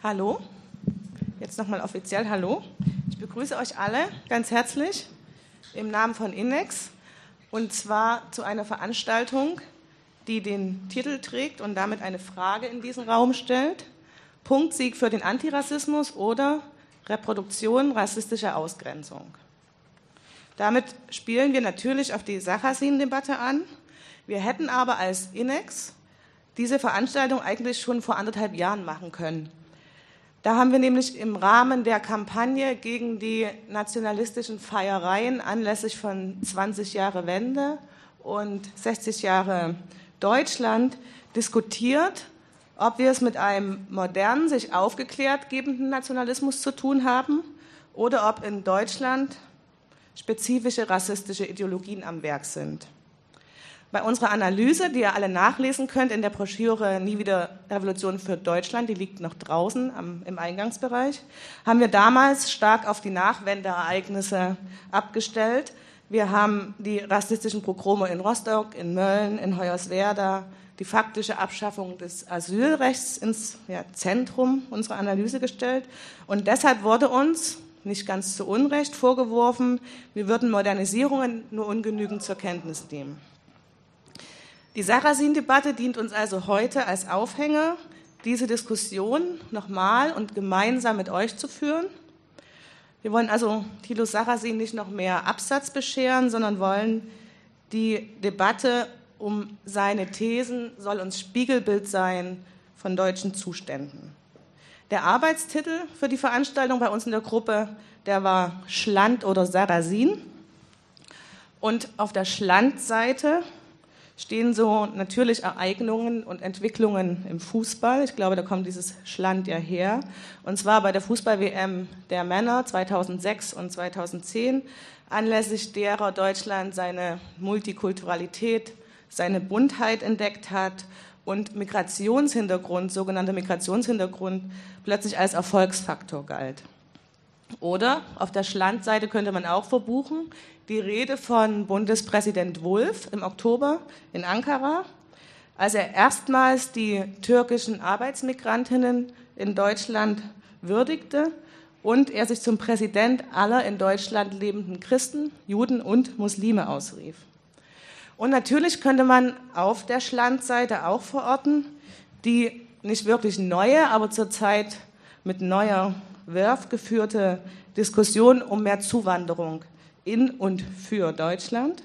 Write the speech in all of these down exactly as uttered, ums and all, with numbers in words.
Hallo, jetzt nochmal offiziell Hallo. Ich begrüße euch alle ganz herzlich im Namen von INEX und zwar zu einer Veranstaltung, die den Titel trägt und damit eine Frage in diesen Raum stellt: Punktsieg für den Antirassismus oder Reproduktion rassistischer Ausgrenzung. Damit spielen wir natürlich auf die Sarrazin-Debatte an. Wir hätten aber als INEX diese Veranstaltung eigentlich schon vor anderthalb Jahren machen können. Da haben wir nämlich im Rahmen der Kampagne gegen die nationalistischen Feiereien anlässlich von zwanzig Jahre Wende und sechzig Jahre Deutschland diskutiert, ob wir es mit einem modernen, sich aufgeklärt gebenden Nationalismus zu tun haben oder ob in Deutschland spezifische rassistische Ideologien am Werk sind. Bei unserer Analyse, die ihr alle nachlesen könnt in der Broschüre Nie wieder Revolution für Deutschland, die liegt noch draußen am, im Eingangsbereich, haben wir damals stark auf die Nachwendeereignisse abgestellt. Wir haben die rassistischen Pogrome in Rostock, in Mölln, in Hoyerswerda, die faktische Abschaffung des Asylrechts ins ja, Zentrum unserer Analyse gestellt. Und deshalb wurde uns, nicht ganz zu Unrecht, vorgeworfen, wir würden Modernisierungen nur ungenügend zur Kenntnis nehmen. Die Sarrazin-Debatte dient uns also heute als Aufhänger, diese Diskussion nochmal und gemeinsam mit euch zu führen. Wir wollen also Thilo Sarrazin nicht noch mehr Absatz bescheren, sondern wollen die Debatte um seine Thesen, soll uns Spiegelbild sein von deutschen Zuständen. Der Arbeitstitel für die Veranstaltung bei uns in der Gruppe, der war Schland oder Sarrazin. Und auf der Schland-Seite stehen so natürlich Ereignungen und Entwicklungen im Fußball. Ich glaube, da kommt dieses Schland ja her. Und zwar bei der Fußball-W M der Männer zweitausendsechs und zweitausendzehn, anlässlich derer Deutschland seine Multikulturalität, seine Buntheit entdeckt hat und Migrationshintergrund, sogenannter Migrationshintergrund, plötzlich als Erfolgsfaktor galt. Oder auf der Schlandseite könnte man auch verbuchen die Rede von Bundespräsident Wulff im Oktober in Ankara, als er erstmals die türkischen Arbeitsmigrantinnen in Deutschland würdigte und er sich zum Präsident aller in Deutschland lebenden Christen, Juden und Muslime ausrief. Und natürlich könnte man auf der Schlandseite auch verorten die nicht wirklich neue, aber zurzeit mit neuer Werf geführte Diskussion um mehr Zuwanderung in und für Deutschland.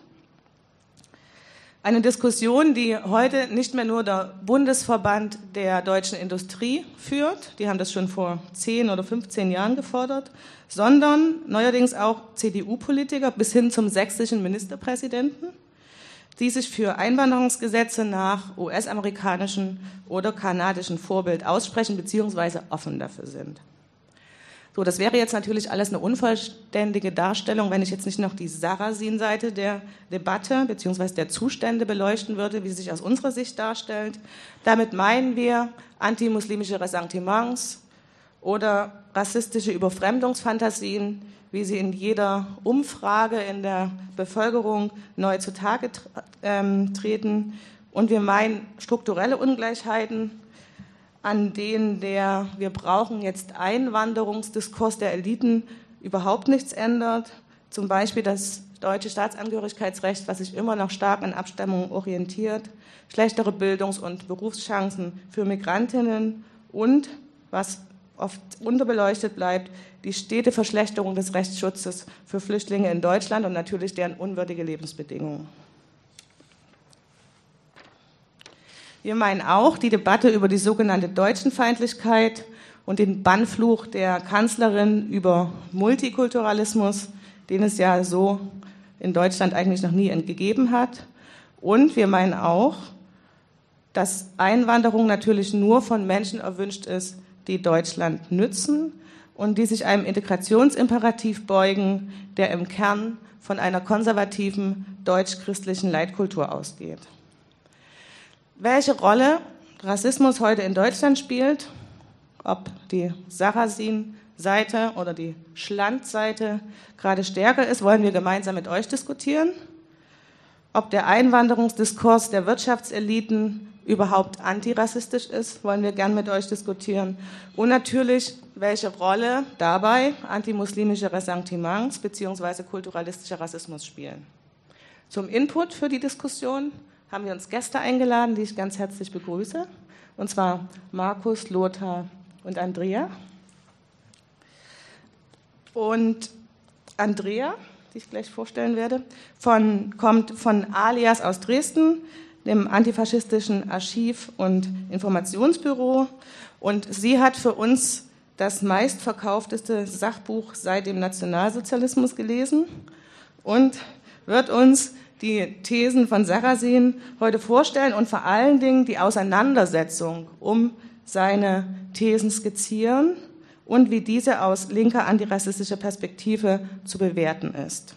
Eine Diskussion, die heute nicht mehr nur der Bundesverband der deutschen Industrie führt, die haben das schon vor zehn oder fünfzehn Jahren gefordert, sondern neuerdings auch C D U-Politiker bis hin zum sächsischen Ministerpräsidenten, die sich für Einwanderungsgesetze nach U S-amerikanischem oder kanadischem Vorbild aussprechen bzw. offen dafür sind. So, das wäre jetzt natürlich alles eine unvollständige Darstellung, wenn ich jetzt nicht noch die Sarrazin-Seite der Debatte bzw. der Zustände beleuchten würde, wie sie sich aus unserer Sicht darstellt. Damit meinen wir antimuslimische Ressentiments oder rassistische Überfremdungsfantasien, wie sie in jeder Umfrage in der Bevölkerung neu zutage ähm, treten. Und wir meinen strukturelle Ungleichheiten, an denen der wir brauchen jetzt Einwanderungsdiskurs der Eliten überhaupt nichts ändert. Zum Beispiel das deutsche Staatsangehörigkeitsrecht, was sich immer noch stark an Abstammung orientiert, schlechtere Bildungs- und Berufschancen für Migrantinnen und, was oft unterbeleuchtet bleibt, die stete Verschlechterung des Rechtsschutzes für Flüchtlinge in Deutschland und natürlich deren unwürdige Lebensbedingungen. Wir meinen auch die Debatte über die sogenannte Deutschenfeindlichkeit und den Bannfluch der Kanzlerin über Multikulturalismus, den es ja so in Deutschland eigentlich noch nie gegeben hat. Und wir meinen auch, dass Einwanderung natürlich nur von Menschen erwünscht ist, die Deutschland nützen und die sich einem Integrationsimperativ beugen, der im Kern von einer konservativen deutsch-christlichen Leitkultur ausgeht. Welche Rolle Rassismus heute in Deutschland spielt, ob die Sarrazin-Seite oder die Schland-Seite gerade stärker ist, wollen wir gemeinsam mit euch diskutieren. Ob der Einwanderungsdiskurs der Wirtschaftseliten überhaupt antirassistisch ist, wollen wir gern mit euch diskutieren. Und natürlich, welche Rolle dabei antimuslimische Ressentiments bzw. kulturalistischer Rassismus spielen. Zum Input für die Diskussion haben wir uns Gäste eingeladen, die ich ganz herzlich begrüße, und zwar Markus, Lothar und Andrea. Und Andrea, die ich gleich vorstellen werde, von, kommt von Alias aus Dresden, dem antifaschistischen Archiv- und Informationsbüro. Und sie hat für uns das meistverkaufteste Sachbuch seit dem Nationalsozialismus gelesen und wird uns die Thesen von Sarrazin heute vorstellen und vor allen Dingen die Auseinandersetzung um seine Thesen skizzieren und wie diese aus linker antirassistischer Perspektive zu bewerten ist.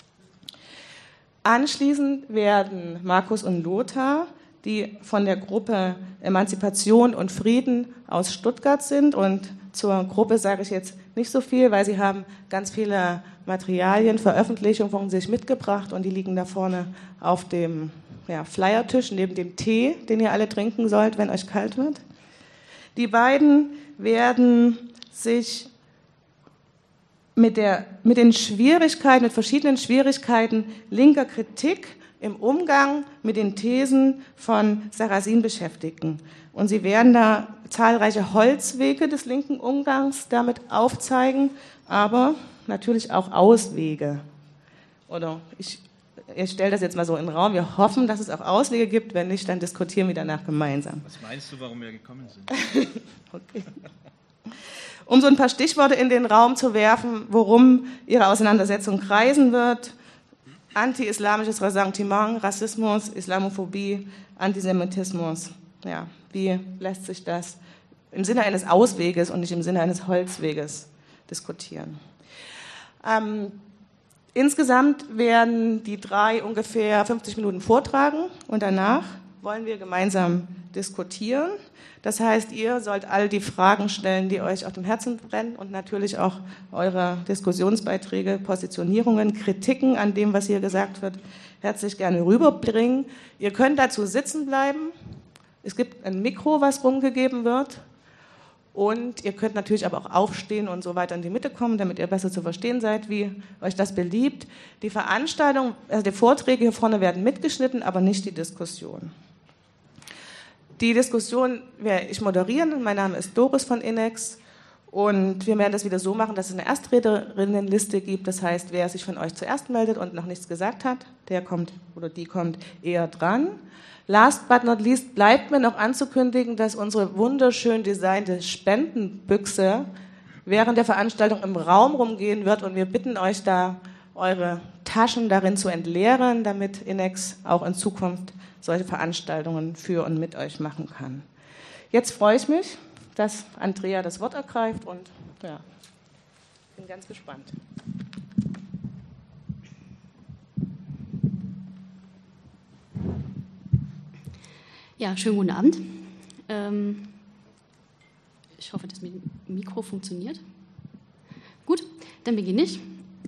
Anschließend werden Markus und Lothar, die von der Gruppe Emanzipation und Frieden aus Stuttgart sind, und zur Gruppe sage ich jetzt nicht so viel, weil sie haben ganz viele Materialien, Veröffentlichungen von sich mitgebracht und die liegen da vorne auf dem ja, Flyertisch neben dem Tee, den ihr alle trinken sollt, wenn euch kalt wird. Die beiden werden sich mit, der, mit den Schwierigkeiten, mit verschiedenen Schwierigkeiten linker Kritik im Umgang mit den Thesen von Sarrazin beschäftigen. Und sie werden da zahlreiche Holzwege des linken Umgangs damit aufzeigen, aber natürlich auch Auswege. Oder ich, ich stelle das jetzt mal so in den Raum. Wir hoffen, dass es auch Auswege gibt. Wenn nicht, dann diskutieren wir danach gemeinsam. Was meinst du, warum wir gekommen sind? Okay. Um so ein paar Stichworte in den Raum zu werfen, worum Ihre Auseinandersetzung kreisen wird: anti-islamisches Ressentiment, Rassismus, Islamophobie, Antisemitismus. Ja, wie lässt sich das im Sinne eines Ausweges und nicht im Sinne eines Holzweges diskutieren? Ähm, insgesamt werden die drei ungefähr fünfzig Minuten vortragen und danach wollen wir gemeinsam diskutieren. Das heißt, ihr sollt all die Fragen stellen, die euch auf dem Herzen brennen, und natürlich auch eure Diskussionsbeiträge, Positionierungen, Kritiken an dem, was hier gesagt wird, herzlich gerne rüberbringen. Ihr könnt dazu sitzen bleiben. Es gibt ein Mikro, was rumgegeben wird. Und ihr könnt natürlich aber auch aufstehen und so weiter in die Mitte kommen, damit ihr besser zu verstehen seid, wie euch das beliebt. Die Veranstaltung, also die Vorträge hier vorne werden mitgeschnitten, aber nicht die Diskussion. Die Diskussion werde ich moderieren. Mein Name ist Doris von Inex und wir werden das wieder so machen, dass es eine Erstrederinnenliste gibt. Das heißt, wer sich von euch zuerst meldet und noch nichts gesagt hat, der kommt oder die kommt eher dran. Last but not least bleibt mir noch anzukündigen, dass unsere wunderschön designte Spendenbüchse während der Veranstaltung im Raum rumgehen wird und wir bitten euch da, eure Taschen darin zu entleeren, damit Inex auch in Zukunft solche Veranstaltungen für und mit euch machen kann. Jetzt freue ich mich, dass Andrea das Wort ergreift und ja, bin ganz gespannt. Ja, schönen guten Abend. Ähm, ich hoffe, das Mikro funktioniert. Gut, dann beginne ich.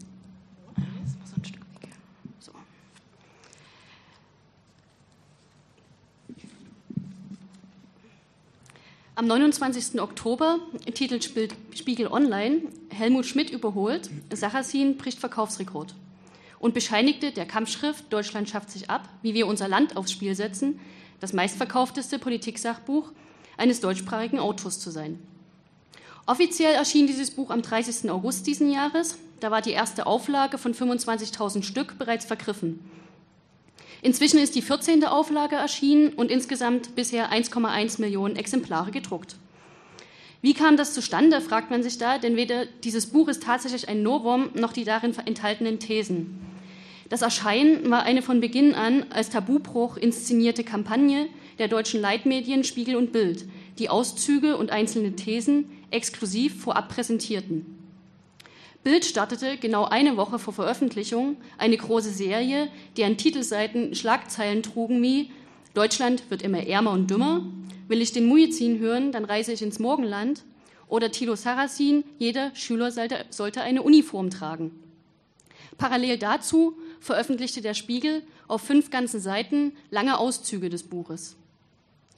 Am neunundzwanzigsten Oktober, titelt Spiegel Online, Helmut Schmidt überholt, Sarrazin bricht Verkaufsrekord und bescheinigte der Kampfschrift Deutschland schafft sich ab, wie wir unser Land aufs Spiel setzen, das meistverkaufteste Politiksachbuch eines deutschsprachigen Autors zu sein. Offiziell erschien dieses Buch am dreißigsten August diesen Jahres, da war die erste Auflage von fünfundzwanzigtausend Stück bereits vergriffen. Inzwischen ist die vierzehnte Auflage erschienen und insgesamt bisher eins Komma eins Millionen Exemplare gedruckt. Wie kam das zustande, fragt man sich da, denn weder dieses Buch ist tatsächlich ein Novum, noch die darin enthaltenen Thesen. Das Erscheinen war eine von Beginn an als Tabubruch inszenierte Kampagne der deutschen Leitmedien Spiegel und Bild, die Auszüge und einzelne Thesen exklusiv vorab präsentierten. Bild startete genau eine Woche vor Veröffentlichung eine große Serie, die an Titelseiten Schlagzeilen trugen wie Deutschland wird immer ärmer und dümmer, will ich den Muezzin hören, dann reise ich ins Morgenland, oder Thilo Sarrazin, jeder Schüler sollte, sollte eine Uniform tragen. Parallel dazu veröffentlichte der Spiegel auf fünf ganzen Seiten lange Auszüge des Buches.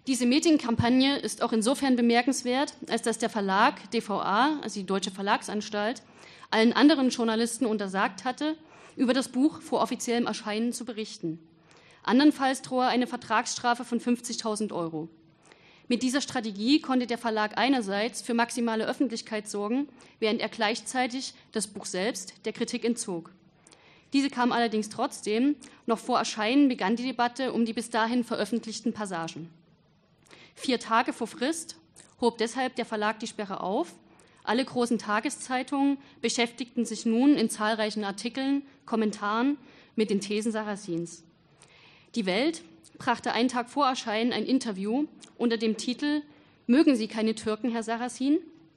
Diese Medienkampagne ist auch insofern bemerkenswert, als dass der Verlag D V A, also die Deutsche Verlagsanstalt, allen anderen Journalisten untersagt hatte, über das Buch vor offiziellem Erscheinen zu berichten. Andernfalls drohe eine Vertragsstrafe von fünfzigtausend Euro. Mit dieser Strategie konnte der Verlag einerseits für maximale Öffentlichkeit sorgen, während er gleichzeitig das Buch selbst der Kritik entzog. Diese kam allerdings trotzdem. Noch vor Erscheinen begann die Debatte um die bis dahin veröffentlichten Passagen. Vier Tage vor Frist hob deshalb der Verlag die Sperre auf. Alle großen Tageszeitungen beschäftigten sich nun in zahlreichen Artikeln, Kommentaren mit den Thesen Sarrazins. Die Welt brachte einen Tag vor Erscheinen ein Interview unter dem Titel »Mögen Sie keine Türken, Herr Sarrazin?«,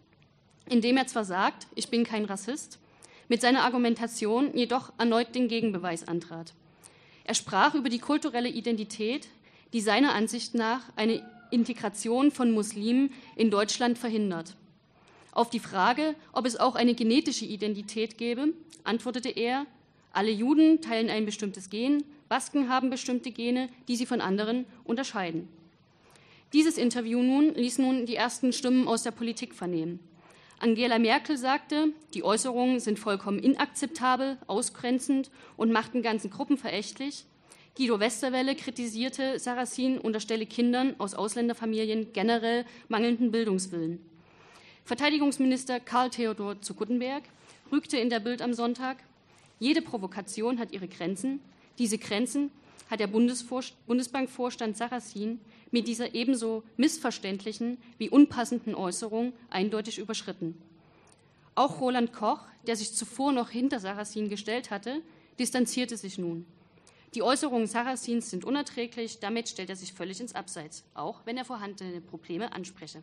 in dem er zwar sagt, ich bin kein Rassist, mit seiner Argumentation jedoch erneut den Gegenbeweis antrat. Er sprach über die kulturelle Identität, die seiner Ansicht nach eine Integration von Muslimen in Deutschland verhindert. Auf die Frage, ob es auch eine genetische Identität gäbe, antwortete er, alle Juden teilen ein bestimmtes Gen, Basken haben bestimmte Gene, die sie von anderen unterscheiden. Dieses Interview nun ließ nun die ersten Stimmen aus der Politik vernehmen. Angela Merkel sagte, die Äußerungen sind vollkommen inakzeptabel, ausgrenzend und machten ganzen Gruppen verächtlich. Guido Westerwelle kritisierte, Sarrazin unterstelle Kindern aus Ausländerfamilien generell mangelnden Bildungswillen. Verteidigungsminister Karl Theodor zu Guttenberg rügte in der Bild am Sonntag, jede Provokation hat ihre Grenzen. Diese Grenzen hat der Bundesbankvorstand Sarrazin mit dieser ebenso missverständlichen wie unpassenden Äußerung eindeutig überschritten. Auch Roland Koch, der sich zuvor noch hinter Sarrazin gestellt hatte, distanzierte sich nun. Die Äußerungen Sarrazins sind unerträglich, damit stellt er sich völlig ins Abseits, auch wenn er vorhandene Probleme anspreche.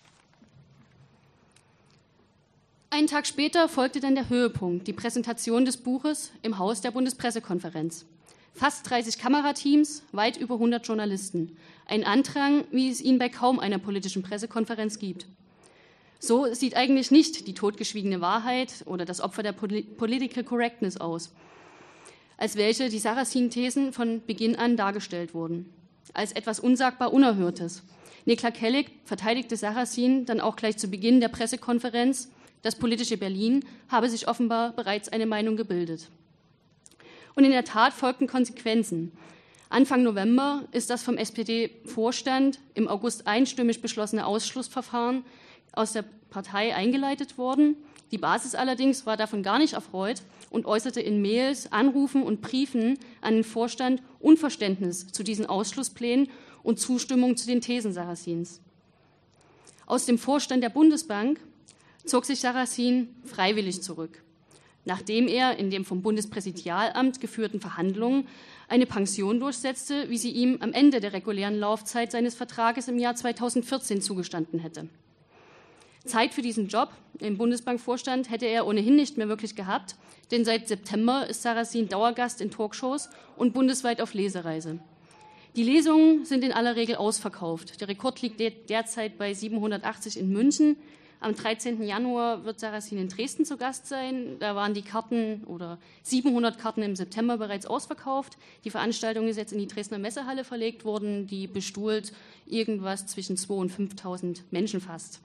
Einen Tag später folgte dann der Höhepunkt, die Präsentation des Buches im Haus der Bundespressekonferenz. Fast dreißig Kamerateams, weit über hundert Journalisten. Ein Andrang, wie es ihn bei kaum einer politischen Pressekonferenz gibt. So sieht eigentlich nicht die totgeschwiegene Wahrheit oder das Opfer der Political Correctness aus, als welche die Sarrazin-Thesen von Beginn an dargestellt wurden. Als etwas unsagbar Unerhörtes. Nikla Kellig verteidigte Sarrazin dann auch gleich zu Beginn der Pressekonferenz. Das politische Berlin habe sich offenbar bereits eine Meinung gebildet. Und in der Tat folgten Konsequenzen. Anfang November ist das vom S P D-Vorstand im August einstimmig beschlossene Ausschlussverfahren aus der Partei eingeleitet worden. Die Basis allerdings war davon gar nicht erfreut und äußerte in Mails, Anrufen und Briefen an den Vorstand Unverständnis zu diesen Ausschlussplänen und Zustimmung zu den Thesen Sarrazins. Aus dem Vorstand der Bundesbank zog sich Sarrazin freiwillig zurück, nachdem er in dem vom Bundespräsidialamt geführten Verhandlungen eine Pension durchsetzte, wie sie ihm am Ende der regulären Laufzeit seines Vertrages im Jahr zweitausendvierzehn zugestanden hätte. Zeit für diesen Job im Bundesbankvorstand hätte er ohnehin nicht mehr wirklich gehabt, denn seit September ist Sarrazin Dauergast in Talkshows und bundesweit auf Lesereise. Die Lesungen sind in aller Regel ausverkauft. Der Rekord liegt derzeit bei siebenhundertachtzig in München. Am dreizehnten Januar wird Sarrazin in Dresden zu Gast sein. Da waren die Karten oder siebenhundert Karten im September bereits ausverkauft. Die Veranstaltung ist jetzt in die Dresdner Messehalle verlegt worden, die bestuhlt irgendwas zwischen zweitausend und fünftausend Menschen fast.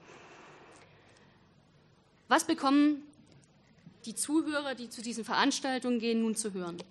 Was bekommen die Zuhörer, die zu diesen Veranstaltungen gehen, nun zu hören?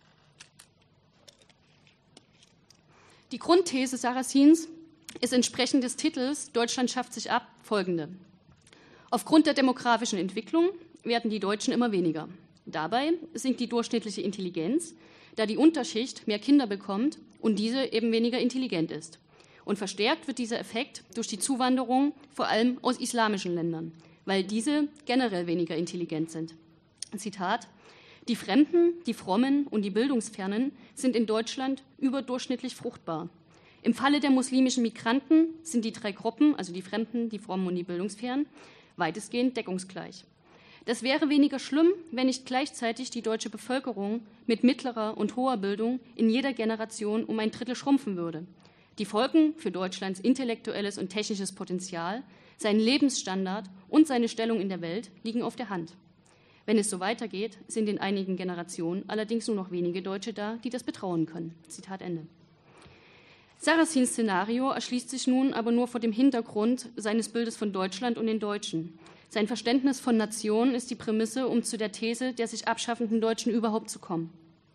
Die Grundthese Sarrazins ist entsprechend des Titels »Deutschland schafft sich ab« folgende. Aufgrund der demografischen Entwicklung werden die Deutschen immer weniger. Dabei sinkt die durchschnittliche Intelligenz, da die Unterschicht mehr Kinder bekommt und diese eben weniger intelligent ist. Und verstärkt wird dieser Effekt durch die Zuwanderung vor allem aus islamischen Ländern, weil diese generell weniger intelligent sind. Zitat: Die Fremden, die Frommen und die Bildungsfernen sind in Deutschland überdurchschnittlich fruchtbar. Im Falle der muslimischen Migranten sind die drei Gruppen, also die Fremden, die Frommen und die Bildungsfernen, weitestgehend deckungsgleich. Das wäre weniger schlimm, wenn nicht gleichzeitig die deutsche Bevölkerung mit mittlerer und hoher Bildung in jeder Generation um ein Drittel schrumpfen würde. Die Folgen für Deutschlands intellektuelles und technisches Potenzial, seinen Lebensstandard und seine Stellung in der Welt liegen auf der Hand. Wenn es so weitergeht, sind in einigen Generationen allerdings nur noch wenige Deutsche da, die das betrauen können. Zitat Ende. Sarrazins Szenario erschließt sich nun aber nur vor dem Hintergrund seines Bildes von Deutschland und den Deutschen. Sein Verständnis von Nation ist die Prämisse, um zu der These der sich abschaffenden Deutschen überhaupt zu kommen.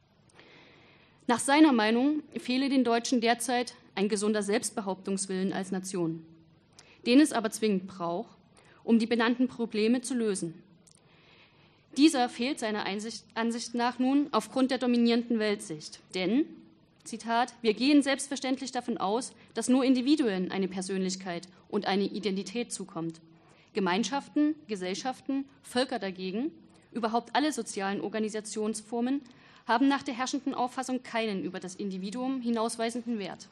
Nach seiner Meinung fehle den Deutschen derzeit ein gesunder Selbstbehauptungswillen als Nation, den es aber zwingend braucht, um die benannten Probleme zu lösen. Dieser fehlt seiner Ansicht nach nun aufgrund der dominierenden Weltsicht, denn Zitat, wir gehen selbstverständlich davon aus, dass nur Individuen eine Persönlichkeit und eine Identität zukommt. Gemeinschaften, Gesellschaften, Völker dagegen, überhaupt alle sozialen Organisationsformen, haben nach der herrschenden Auffassung keinen über das Individuum hinausweisenden Wert.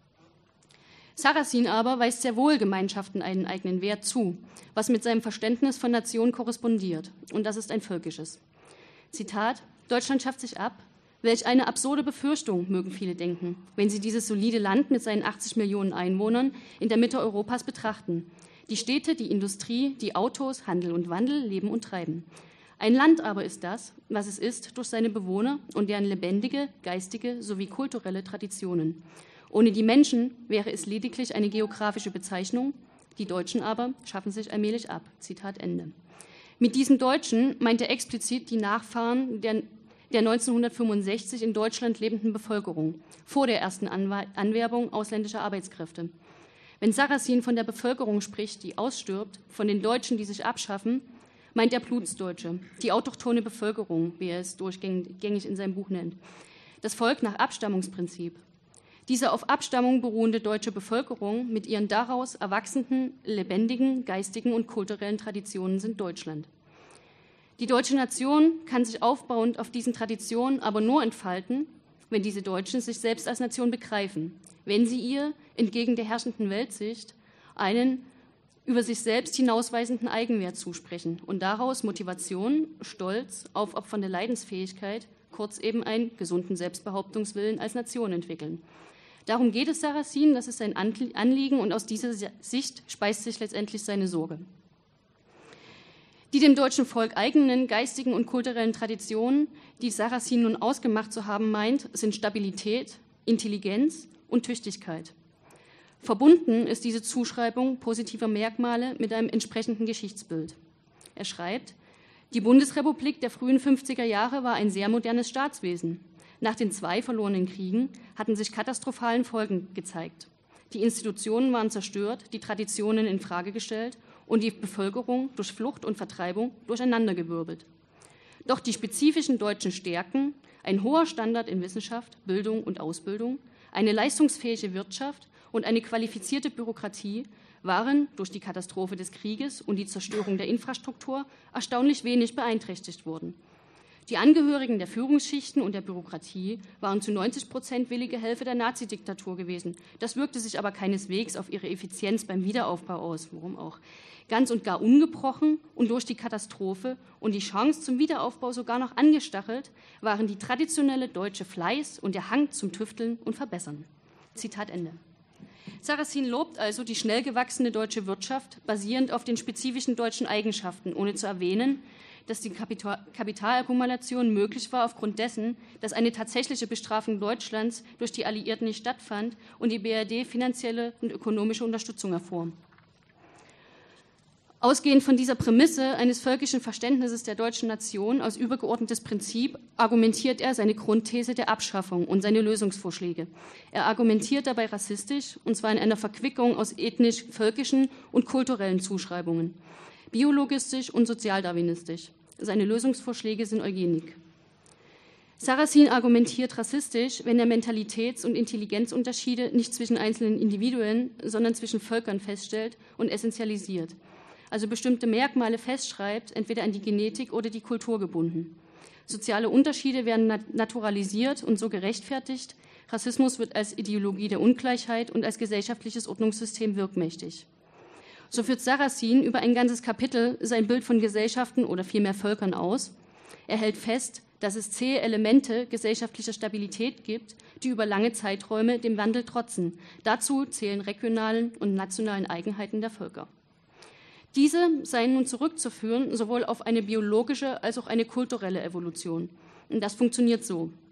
Sarrazin aber weist sehr wohl Gemeinschaften einen eigenen Wert zu, was mit seinem Verständnis von Nation korrespondiert, und das ist ein völkisches. Zitat, Deutschland schafft sich ab. Welch eine absurde Befürchtung, mögen viele denken, wenn sie dieses solide Land mit seinen achtzig Millionen Einwohnern in der Mitte Europas betrachten. Die Städte, die Industrie, die Autos, Handel und Wandel leben und treiben. Ein Land aber ist das, was es ist, durch seine Bewohner und deren lebendige, geistige sowie kulturelle Traditionen. Ohne die Menschen wäre es lediglich eine geografische Bezeichnung, die Deutschen aber schaffen sich allmählich ab. Zitat Ende. Mit diesem Deutschen meint er explizit die Nachfahren der der neunzehnhundertfünfundsechzig in Deutschland lebenden Bevölkerung, vor der ersten Anwerbung ausländischer Arbeitskräfte. Wenn Sarrazin von der Bevölkerung spricht, die ausstirbt, von den Deutschen, die sich abschaffen, meint er Blutsdeutsche, die autochthone Bevölkerung, wie er es durchgängig in seinem Buch nennt. Das Volk nach Abstammungsprinzip. Diese auf Abstammung beruhende deutsche Bevölkerung mit ihren daraus erwachsenen, lebendigen, geistigen und kulturellen Traditionen sind Deutschland. Die deutsche Nation kann sich aufbauend auf diesen Traditionen aber nur entfalten, wenn diese Deutschen sich selbst als Nation begreifen, wenn sie ihr, entgegen der herrschenden Weltsicht, einen über sich selbst hinausweisenden Eigenwert zusprechen und daraus Motivation, Stolz, aufopfernde Leidensfähigkeit, kurz eben einen gesunden Selbstbehauptungswillen als Nation entwickeln. Darum geht es Sarrazin, das ist sein Anliegen, und aus dieser Sicht speist sich letztendlich seine Sorge. Die dem deutschen Volk eigenen geistigen und kulturellen Traditionen, die Sarrazin nun ausgemacht zu haben meint, sind Stabilität, Intelligenz und Tüchtigkeit. Verbunden ist diese Zuschreibung positiver Merkmale mit einem entsprechenden Geschichtsbild. Er schreibt, die Bundesrepublik der frühen fünfziger Jahre war ein sehr modernes Staatswesen. Nach den zwei verlorenen Kriegen hatten sich katastrophalen Folgen gezeigt. Die Institutionen waren zerstört, die Traditionen in Frage gestellt und die Bevölkerung durch Flucht und Vertreibung durcheinandergewirbelt. Doch die spezifischen deutschen Stärken, ein hoher Standard in Wissenschaft, Bildung und Ausbildung, eine leistungsfähige Wirtschaft und eine qualifizierte Bürokratie waren durch die Katastrophe des Krieges und die Zerstörung der Infrastruktur erstaunlich wenig beeinträchtigt worden. Die Angehörigen der Führungsschichten und der Bürokratie waren zu neunzig Prozent willige Helfer der Nazidiktatur gewesen. Das wirkte sich aber keineswegs auf ihre Effizienz beim Wiederaufbau aus, warum auch. Ganz und gar ungebrochen und durch die Katastrophe und die Chance zum Wiederaufbau sogar noch angestachelt, waren die traditionelle deutsche Fleiß und der Hang zum Tüfteln und Verbessern. Zitat Ende. Sarrazin lobt also die schnell gewachsene deutsche Wirtschaft, basierend auf den spezifischen deutschen Eigenschaften, ohne zu erwähnen, dass die Kapital- Kapitalakkumulation möglich war aufgrund dessen, dass eine tatsächliche Bestrafung Deutschlands durch die Alliierten nicht stattfand und die B R D finanzielle und ökonomische Unterstützung erfuhr. Ausgehend von dieser Prämisse eines völkischen Verständnisses der deutschen Nation als übergeordnetes Prinzip argumentiert er seine Grundthese der Abschaffung und seine Lösungsvorschläge. Er argumentiert dabei rassistisch, und zwar in einer Verquickung aus ethnisch-völkischen und kulturellen Zuschreibungen, biologistisch und sozialdarwinistisch. Seine Lösungsvorschläge sind Eugenik. Sarrazin argumentiert rassistisch, wenn er Mentalitäts- und Intelligenzunterschiede nicht zwischen einzelnen Individuen, sondern zwischen Völkern feststellt und essentialisiert. Also bestimmte Merkmale festschreibt, entweder an die Genetik oder die Kultur gebunden. Soziale Unterschiede werden nat- naturalisiert und so gerechtfertigt. Rassismus wird als Ideologie der Ungleichheit und als gesellschaftliches Ordnungssystem wirkmächtig. So führt Sarrazin über ein ganzes Kapitel sein Bild von Gesellschaften oder vielmehr Völkern aus. Er hält fest, dass es zähe Elemente gesellschaftlicher Stabilität gibt, die über lange Zeiträume dem Wandel trotzen. Dazu zählen regionalen und nationalen Eigenheiten der Völker. Diese seien nun zurückzuführen sowohl auf eine biologische als auch eine kulturelle Evolution. Und das funktioniert so.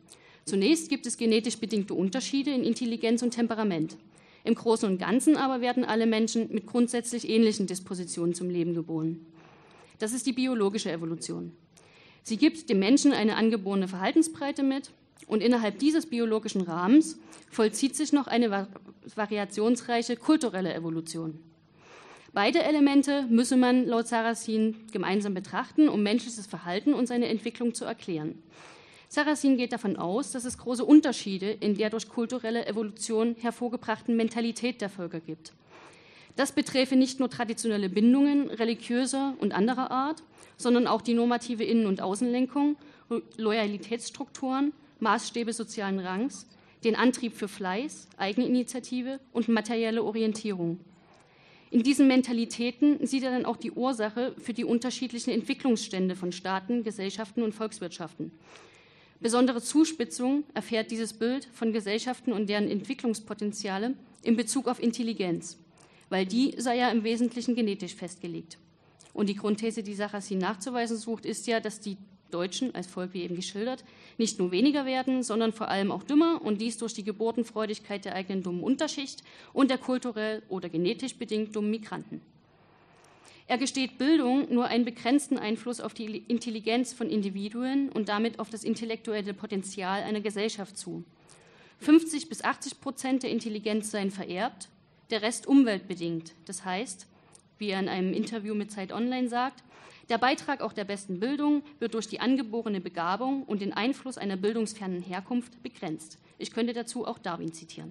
Zunächst gibt es genetisch bedingte Unterschiede in Intelligenz und Temperament. Im Großen und Ganzen aber werden alle Menschen mit grundsätzlich ähnlichen Dispositionen zum Leben geboren. Das ist die biologische Evolution. Sie gibt dem Menschen eine angeborene Verhaltensbreite mit und innerhalb dieses biologischen Rahmens vollzieht sich noch eine variationsreiche kulturelle Evolution. Beide Elemente müsse man laut Sarrazin gemeinsam betrachten, um menschliches Verhalten und seine Entwicklung zu erklären. Sarrazin geht davon aus, dass es große Unterschiede in der durch kulturelle Evolution hervorgebrachten Mentalität der Völker gibt. Das beträfe nicht nur traditionelle Bindungen religiöser und anderer Art, sondern auch die normative Innen- und Außenlenkung, Loyalitätsstrukturen, Maßstäbe sozialen Rangs, den Antrieb für Fleiß, Eigeninitiative und materielle Orientierung. In diesen Mentalitäten sieht er dann auch die Ursache für die unterschiedlichen Entwicklungsstände von Staaten, Gesellschaften und Volkswirtschaften. Besondere Zuspitzung erfährt dieses Bild von Gesellschaften und deren Entwicklungspotenziale in Bezug auf Intelligenz, weil die sei ja im Wesentlichen genetisch festgelegt. Und die Grundthese, die Sarrazin nachzuweisen sucht, ist ja, dass die Deutschen, als Volk wie eben geschildert, nicht nur weniger werden, sondern vor allem auch dümmer und dies durch die Geburtenfreudigkeit der eigenen dummen Unterschicht und der kulturell oder genetisch bedingt dummen Migranten. Er gesteht Bildung nur einen begrenzten Einfluss auf die Intelligenz von Individuen und damit auf das intellektuelle Potenzial einer Gesellschaft zu. fünfzig bis achtzig Prozent der Intelligenz seien vererbt, der Rest umweltbedingt. Das heißt, wie er in einem Interview mit Zeit Online sagt, der Beitrag auch der besten Bildung wird durch die angeborene Begabung und den Einfluss einer bildungsfernen Herkunft begrenzt. Ich könnte dazu auch Darwin zitieren.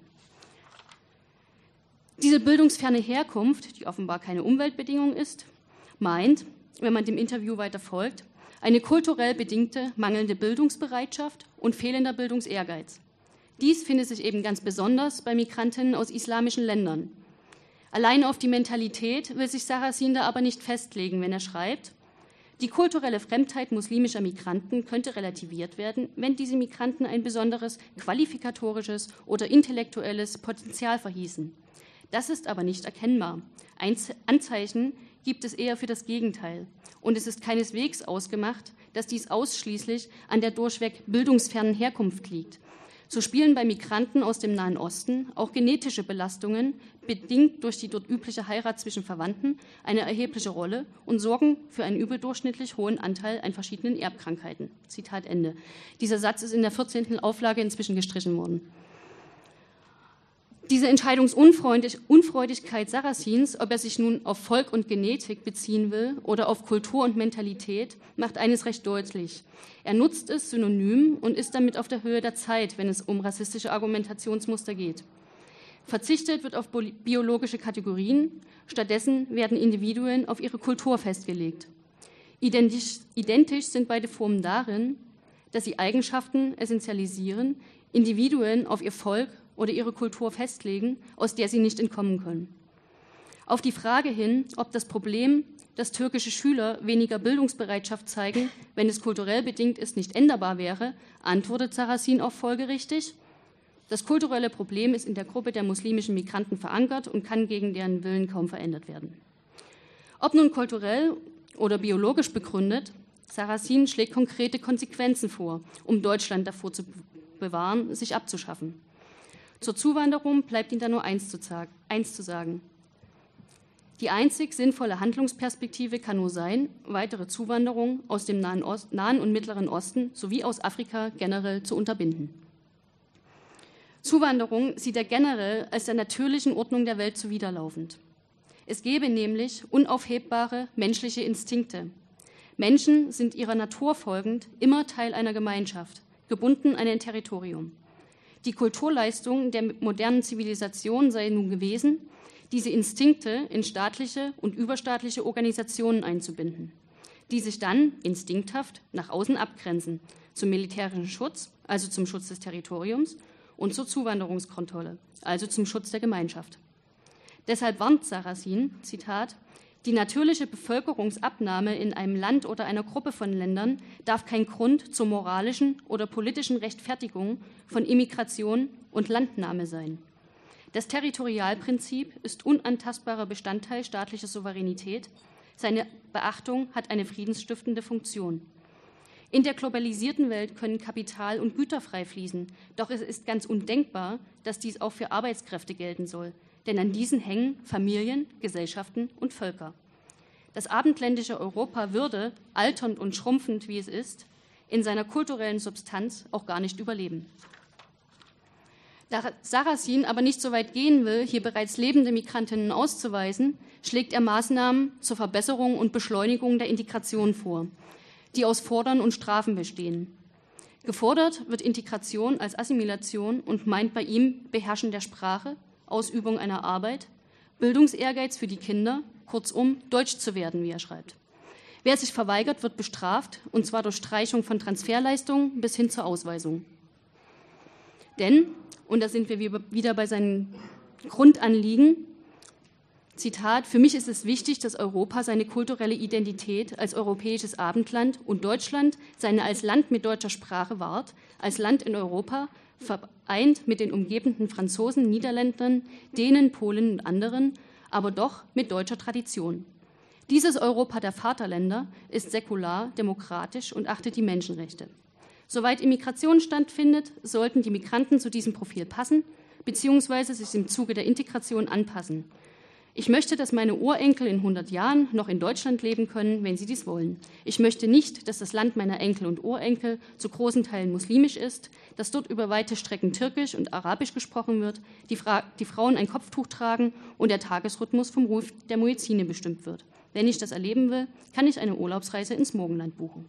Diese bildungsferne Herkunft, die offenbar keine Umweltbedingung ist, meint, wenn man dem Interview weiter folgt, eine kulturell bedingte mangelnde Bildungsbereitschaft und fehlender Bildungsehrgeiz. Dies findet sich eben ganz besonders bei Migrantinnen aus islamischen Ländern. Allein auf die Mentalität will sich Sarrazin da aber nicht festlegen, wenn er schreibt, die kulturelle Fremdheit muslimischer Migranten könnte relativiert werden, wenn diese Migranten ein besonderes qualifikatorisches oder intellektuelles Potenzial verhießen. Das ist aber nicht erkennbar. Anzeichen gibt es eher für das Gegenteil. Und es ist keineswegs ausgemacht, dass dies ausschließlich an der durchweg bildungsfernen Herkunft liegt. So spielen bei Migranten aus dem Nahen Osten auch genetische Belastungen, bedingt durch die dort übliche Heirat zwischen Verwandten, eine erhebliche Rolle und sorgen für einen überdurchschnittlich hohen Anteil an verschiedenen Erbkrankheiten. Zitat Ende. Dieser Satz ist in der vierzehnten Auflage inzwischen gestrichen worden. Diese Entscheidungsunfreudigkeit Sarrazins, ob er sich nun auf Volk und Genetik beziehen will oder auf Kultur und Mentalität, macht eines recht deutlich. Er nutzt es synonym und ist damit auf der Höhe der Zeit, wenn es um rassistische Argumentationsmuster geht. Verzichtet wird auf biologische Kategorien, stattdessen werden Individuen auf ihre Kultur festgelegt. Identisch, identisch sind beide Formen darin, dass sie Eigenschaften essentialisieren, Individuen auf ihr Volk oder ihre Kultur festlegen, aus der sie nicht entkommen können. Auf die Frage hin, ob das Problem, dass türkische Schüler weniger Bildungsbereitschaft zeigen, wenn es kulturell bedingt ist, nicht änderbar wäre, antwortet Sarrazin auch folgerichtig, das kulturelle Problem ist in der Gruppe der muslimischen Migranten verankert und kann gegen deren Willen kaum verändert werden. Ob nun kulturell oder biologisch begründet, Sarrazin schlägt konkrete Konsequenzen vor, um Deutschland davor zu bewahren, sich abzuschaffen. Zur Zuwanderung bleibt ihm da nur eins zu sagen. Die einzig sinnvolle Handlungsperspektive kann nur sein, weitere Zuwanderung aus dem Nahen, Ost, Nahen und Mittleren Osten sowie aus Afrika generell zu unterbinden. Zuwanderung sieht er generell als der natürlichen Ordnung der Welt zuwiderlaufend. Es gäbe nämlich unaufhebbare menschliche Instinkte. Menschen sind ihrer Natur folgend immer Teil einer Gemeinschaft, gebunden an ein Territorium. Die Kulturleistung der modernen Zivilisation sei nun gewesen, diese Instinkte in staatliche und überstaatliche Organisationen einzubinden, die sich dann instinkthaft nach außen abgrenzen, zum militärischen Schutz, also zum Schutz des Territoriums, und zur Zuwanderungskontrolle, also zum Schutz der Gemeinschaft. Deshalb warnt Sarrazin, Zitat, die natürliche Bevölkerungsabnahme in einem Land oder einer Gruppe von Ländern darf kein Grund zur moralischen oder politischen Rechtfertigung von Immigration und Landnahme sein. Das Territorialprinzip ist unantastbarer Bestandteil staatlicher Souveränität. Seine Beachtung hat eine friedensstiftende Funktion. In der globalisierten Welt können Kapital und Güter frei fließen, doch es ist ganz undenkbar, dass dies auch für Arbeitskräfte gelten soll, denn an diesen hängen Familien, Gesellschaften und Völker. Das abendländische Europa würde, alternd und schrumpfend wie es ist, in seiner kulturellen Substanz auch gar nicht überleben. Da Sarrazin aber nicht so weit gehen will, hier bereits lebende Migrantinnen auszuweisen, schlägt er Maßnahmen zur Verbesserung und Beschleunigung der Integration vor, die aus Fordern und Strafen bestehen. Gefordert wird Integration als Assimilation und meint bei ihm Beherrschen der Sprache, Ausübung einer Arbeit, Bildungsehrgeiz für die Kinder, kurzum Deutsch zu werden, wie er schreibt. Wer sich verweigert, wird bestraft, und zwar durch Streichung von Transferleistungen bis hin zur Ausweisung. Denn, und da sind wir wieder bei seinen Grundanliegen, Zitat, für mich ist es wichtig, dass Europa seine kulturelle Identität als europäisches Abendland und Deutschland seine als Land mit deutscher Sprache wahrt, als Land in Europa, vereint mit den umgebenden Franzosen, Niederländern, Dänen, Polen und anderen, aber doch mit deutscher Tradition. Dieses Europa der Vaterländer ist säkular, demokratisch und achtet die Menschenrechte. Soweit Immigration stattfindet, sollten die Migranten zu diesem Profil passen bzw. sich im Zuge der Integration anpassen. Ich möchte, dass meine Urenkel in hundert Jahren noch in Deutschland leben können, wenn sie dies wollen. Ich möchte nicht, dass das Land meiner Enkel und Urenkel zu großen Teilen muslimisch ist, dass dort über weite Strecken Türkisch und Arabisch gesprochen wird, die, Fra- die Frauen ein Kopftuch tragen und der Tagesrhythmus vom Ruf der Muezzine bestimmt wird. Wenn ich das erleben will, kann ich eine Urlaubsreise ins Morgenland buchen.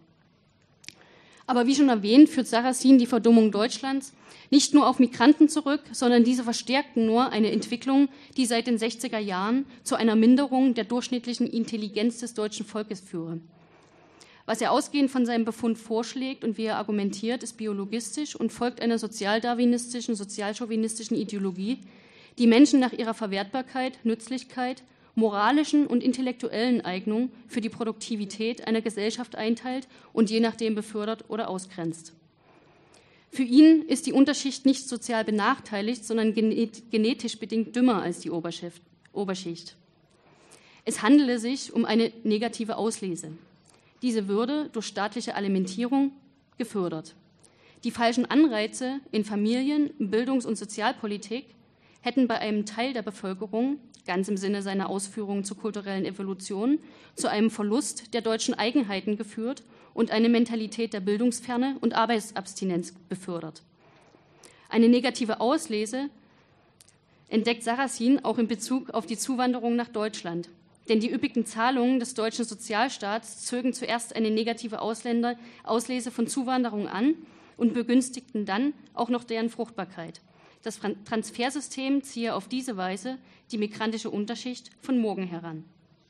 Aber wie schon erwähnt, führt Sarrazin die Verdummung Deutschlands nicht nur auf Migranten zurück, sondern diese verstärkten nur eine Entwicklung, die seit den sechziger Jahren zu einer Minderung der durchschnittlichen Intelligenz des deutschen Volkes führe. Was er ausgehend von seinem Befund vorschlägt und wie er argumentiert, ist biologistisch und folgt einer sozialdarwinistischen, sozialchauvinistischen Ideologie, die Menschen nach ihrer Verwertbarkeit, Nützlichkeit, moralischen und intellektuellen Eignung für die Produktivität einer Gesellschaft einteilt und je nachdem befördert oder ausgrenzt. Für ihn ist die Unterschicht nicht sozial benachteiligt, sondern genetisch bedingt dümmer als die Oberschicht. Es handele sich um eine negative Auslese. Diese würde durch staatliche Alimentierung gefördert. Die falschen Anreize in Familien-, Bildungs- und Sozialpolitik hätten bei einem Teil der Bevölkerung, ganz im Sinne seiner Ausführungen zur kulturellen Evolution, zu einem Verlust der deutschen Eigenheiten geführt und eine Mentalität der Bildungsferne und Arbeitsabstinenz befördert. Eine negative Auslese entdeckt Sarrazin auch in Bezug auf die Zuwanderung nach Deutschland. Denn die üppigen Zahlungen des deutschen Sozialstaats zögen zuerst eine negative Ausländer- Auslese von Zuwanderung an und begünstigten dann auch noch deren Fruchtbarkeit. Das Transfersystem ziehe auf diese Weise die migrantische Unterschicht von morgen heran.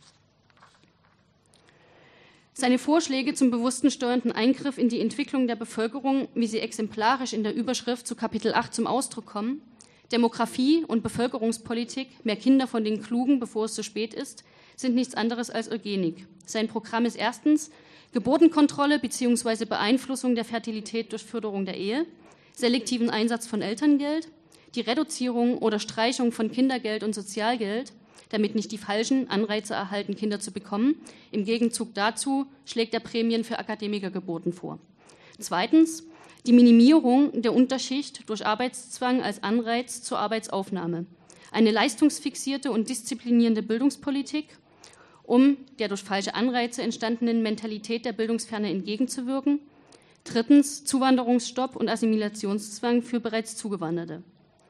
Seine Vorschläge zum bewussten steuernden Eingriff in die Entwicklung der Bevölkerung, wie sie exemplarisch in der Überschrift zu Kapitel acht zum Ausdruck kommen, Demografie und Bevölkerungspolitik, mehr Kinder von den Klugen, bevor es zu spät ist, sind nichts anderes als Eugenik. Sein Programm ist erstens Geburtenkontrolle bzw. Beeinflussung der Fertilität durch Förderung der Ehe, selektiven Einsatz von Elterngeld, die Reduzierung oder Streichung von Kindergeld und Sozialgeld, damit nicht die falschen Anreize erhalten, Kinder zu bekommen. Im Gegenzug dazu schlägt er Prämien für Akademikergeburten vor. Zweitens die Minimierung der Unterschicht durch Arbeitszwang als Anreiz zur Arbeitsaufnahme. Eine leistungsfixierte und disziplinierende Bildungspolitik, um der durch falsche Anreize entstandenen Mentalität der Bildungsferne entgegenzuwirken. Drittens Zuwanderungsstopp und Assimilationszwang für bereits Zugewanderte.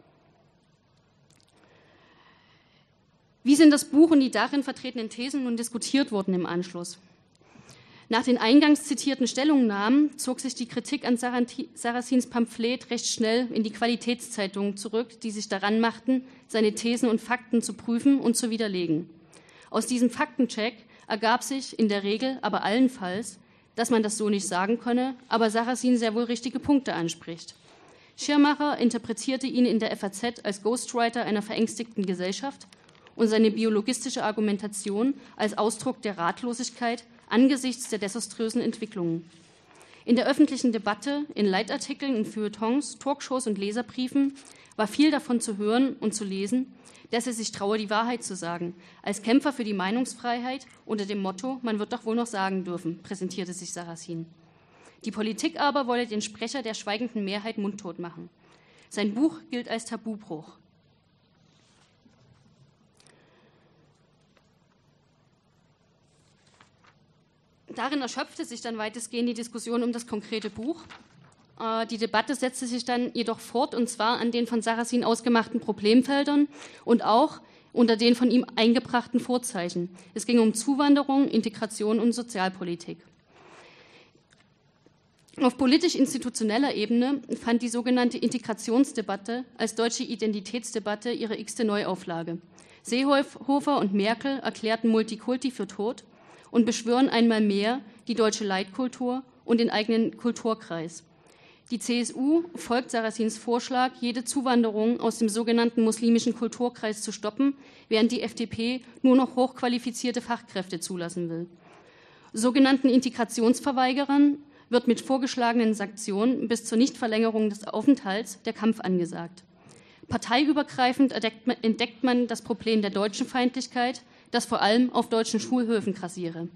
Wie sind das Buch und die darin vertretenen Thesen nun diskutiert wurden im Anschluss? Nach den eingangs zitierten Stellungnahmen zog sich die Kritik an Sarrazins Pamphlet recht schnell in die Qualitätszeitungen zurück, die sich daran machten, seine Thesen und Fakten zu prüfen und zu widerlegen. Aus diesem Faktencheck ergab sich in der Regel, aber allenfalls, dass man das so nicht sagen könne, aber Sarrazin sehr wohl richtige Punkte anspricht. Schirmacher interpretierte ihn in der F A Z als Ghostwriter einer verängstigten Gesellschaft und seine biologistische Argumentation als Ausdruck der Ratlosigkeit angesichts der desaströsen Entwicklungen. In der öffentlichen Debatte, in Leitartikeln, in Feuilletons, Talkshows und Leserbriefen war viel davon zu hören und zu lesen, dass er sich traue, die Wahrheit zu sagen. Als Kämpfer für die Meinungsfreiheit unter dem Motto, man wird doch wohl noch sagen dürfen, präsentierte sich Sarrazin. Die Politik aber wolle den Sprecher der schweigenden Mehrheit mundtot machen. Sein Buch gilt als Tabubruch. Darin erschöpfte sich dann weitestgehend die Diskussion um das konkrete Buch. Die Debatte setzte sich dann jedoch fort, und zwar an den von Sarrazin ausgemachten Problemfeldern und auch unter den von ihm eingebrachten Vorzeichen. Es ging um Zuwanderung, Integration und Sozialpolitik. Auf politisch-institutioneller Ebene fand die sogenannte Integrationsdebatte als deutsche Identitätsdebatte ihre x-te Neuauflage. Seehofer und Merkel erklärten Multikulti für tot und beschwören einmal mehr die deutsche Leitkultur und den eigenen Kulturkreis. Die C S U folgt Sarrazins Vorschlag, jede Zuwanderung aus dem sogenannten muslimischen Kulturkreis zu stoppen, während die F D P nur noch hochqualifizierte Fachkräfte zulassen will. Sogenannten Integrationsverweigerern wird mit vorgeschlagenen Sanktionen bis zur Nichtverlängerung des Aufenthalts der Kampf angesagt. Parteiübergreifend entdeckt man das Problem der Deutschenfeindlichkeit, das vor allem auf deutschen Schulhöfen grassiere.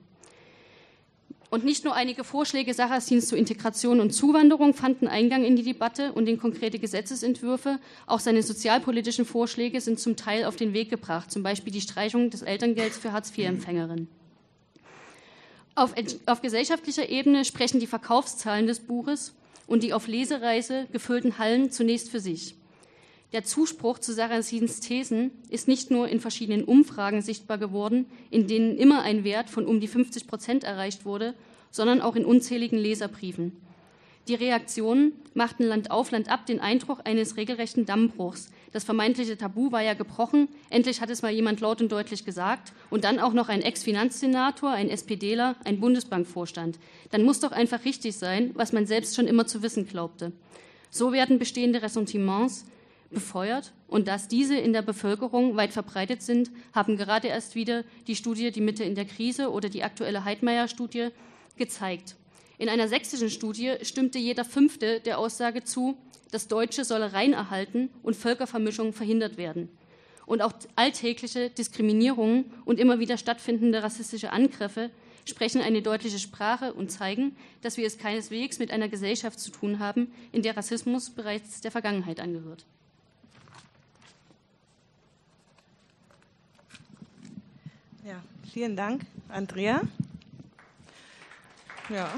Und nicht nur einige Vorschläge Sarrazins zu Integration und Zuwanderung fanden Eingang in die Debatte und in konkrete Gesetzesentwürfe, auch seine sozialpolitischen Vorschläge sind zum Teil auf den Weg gebracht, zum Beispiel die Streichung des Elterngelds für Hartz-vier-Empfängerinnen. Auf, auf gesellschaftlicher Ebene sprechen die Verkaufszahlen des Buches und die auf Lesereise gefüllten Hallen zunächst für sich. Der Zuspruch zu Sarrazins Thesen ist nicht nur in verschiedenen Umfragen sichtbar geworden, in denen immer ein Wert von um die fünfzig Prozent erreicht wurde, sondern auch in unzähligen Leserbriefen. Die Reaktionen machten Land auf, Land ab den Eindruck eines regelrechten Dammbruchs. Das vermeintliche Tabu war ja gebrochen, endlich hat es mal jemand laut und deutlich gesagt und dann auch noch ein Ex-Finanzsenator, ein SPDler, ein Bundesbankvorstand. Dann muss doch einfach richtig sein, was man selbst schon immer zu wissen glaubte. So werden bestehende Ressentiments befeuert und dass diese in der Bevölkerung weit verbreitet sind, haben gerade erst wieder die Studie Die Mitte in der Krise oder die aktuelle Heidmeier-Studie gezeigt. In einer sächsischen Studie stimmte jeder Fünfte der Aussage zu, das Deutsche solle rein erhalten und Völkervermischung verhindert werden. Und auch alltägliche Diskriminierungen und immer wieder stattfindende rassistische Angriffe sprechen eine deutliche Sprache und zeigen, dass wir es keineswegs mit einer Gesellschaft zu tun haben, in der Rassismus bereits der Vergangenheit angehört. Ja, vielen Dank, Andrea. Ja.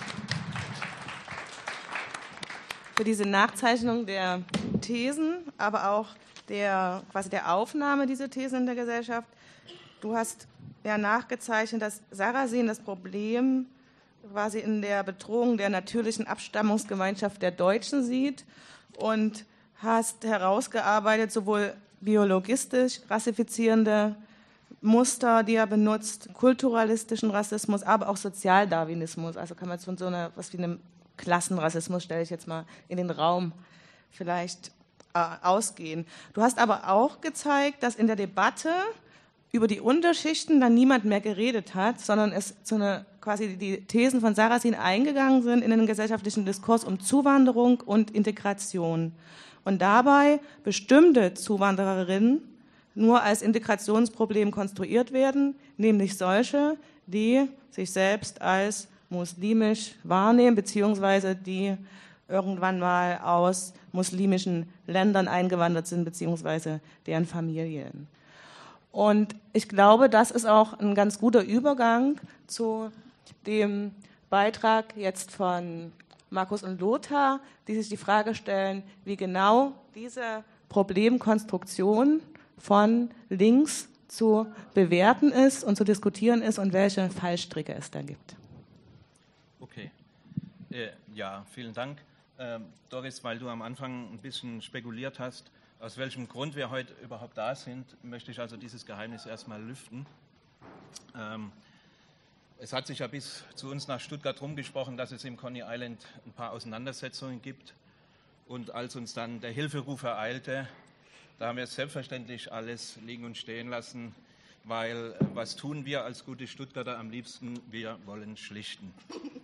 Für diese Nachzeichnung der Thesen, aber auch der, quasi der Aufnahme dieser Thesen in der Gesellschaft. Du hast ja nachgezeichnet, dass Sarrazin das Problem quasi in der Bedrohung der natürlichen Abstammungsgemeinschaft der Deutschen sieht und hast herausgearbeitet, sowohl biologistisch rassifizierende Muster, die er benutzt, kulturalistischen Rassismus, aber auch Sozialdarwinismus. Also kann man von so einer, was wie einem Klassenrassismus, stelle ich jetzt mal in den Raum, vielleicht äh, ausgehen. Du hast aber auch gezeigt, dass in der Debatte über die Unterschichten dann niemand mehr geredet hat, sondern es zu einer, quasi die Thesen von Sarrazin eingegangen sind in den gesellschaftlichen Diskurs um Zuwanderung und Integration. Und dabei bestimmte Zuwandererinnen nur als Integrationsproblem konstruiert werden, nämlich solche, die sich selbst als muslimisch wahrnehmen, beziehungsweise die irgendwann mal aus muslimischen Ländern eingewandert sind, beziehungsweise deren Familien. Und ich glaube, das ist auch ein ganz guter Übergang zu dem Beitrag jetzt von Markus und Lothar, die sich die Frage stellen, wie genau diese Problemkonstruktion von links zu bewerten ist und zu diskutieren ist und welche Fallstricke es da gibt. Okay. Äh, ja, vielen Dank. Ähm, Doris, weil du am Anfang ein bisschen spekuliert hast, aus welchem Grund wir heute überhaupt da sind, möchte ich also dieses Geheimnis erstmal lüften. Ähm, es hat sich ja bis zu uns nach Stuttgart rumgesprochen, dass es im Coney Island ein paar Auseinandersetzungen gibt. Und als uns dann der Hilferuf ereilte, da haben wir selbstverständlich alles liegen und stehen lassen, weil was tun wir als gute Stuttgarter am liebsten? Wir wollen schlichten.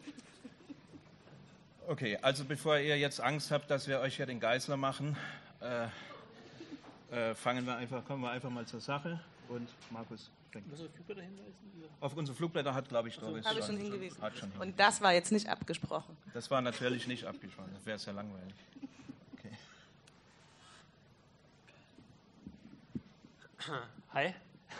Okay, also bevor ihr jetzt Angst habt, dass wir euch hier den Geißler machen, äh, äh, fangen wir einfach, kommen wir einfach mal zur Sache. und Markus fängt. Muss auf Flugblätter hinweisen? Auf unsere Flugblätter hat, glaube ich, Doris Habe ich schon schon hingewiesen. Hat schon Und das war jetzt nicht abgesprochen. Das war natürlich nicht abgesprochen, das wäre sehr langweilig. Okay. Hi.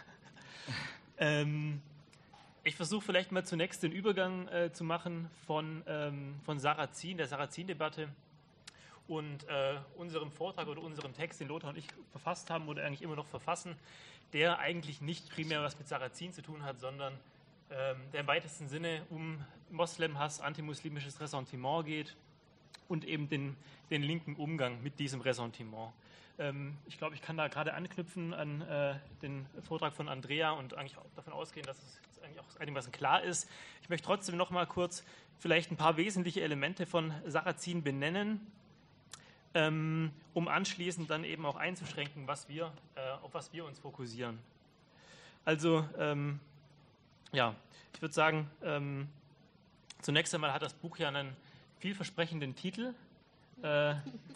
ähm, ich versuche vielleicht mal zunächst den Übergang äh, zu machen von, ähm, von Sarrazin, der Sarrazin-Debatte und äh, unserem Vortrag oder unserem Text, den Lothar und ich verfasst haben oder eigentlich immer noch verfassen, der eigentlich nicht primär was mit Sarrazin zu tun hat, sondern ähm, der im weitesten Sinne um Moslemhass, antimuslimisches Ressentiment geht und eben den, den linken Umgang mit diesem Ressentiment. Ähm, ich glaube, ich kann da gerade anknüpfen an äh, den Vortrag von Andrea und eigentlich auch davon ausgehen, dass es jetzt eigentlich auch einigermaßen klar ist. Ich möchte trotzdem noch mal kurz vielleicht ein paar wesentliche Elemente von Sarrazin benennen, ähm, um anschließend dann eben auch einzuschränken, was wir, äh, auf was wir uns fokussieren. Also, ähm, ja, ich würde sagen, ähm, zunächst einmal hat das Buch ja einen vielversprechenden Titel. Äh,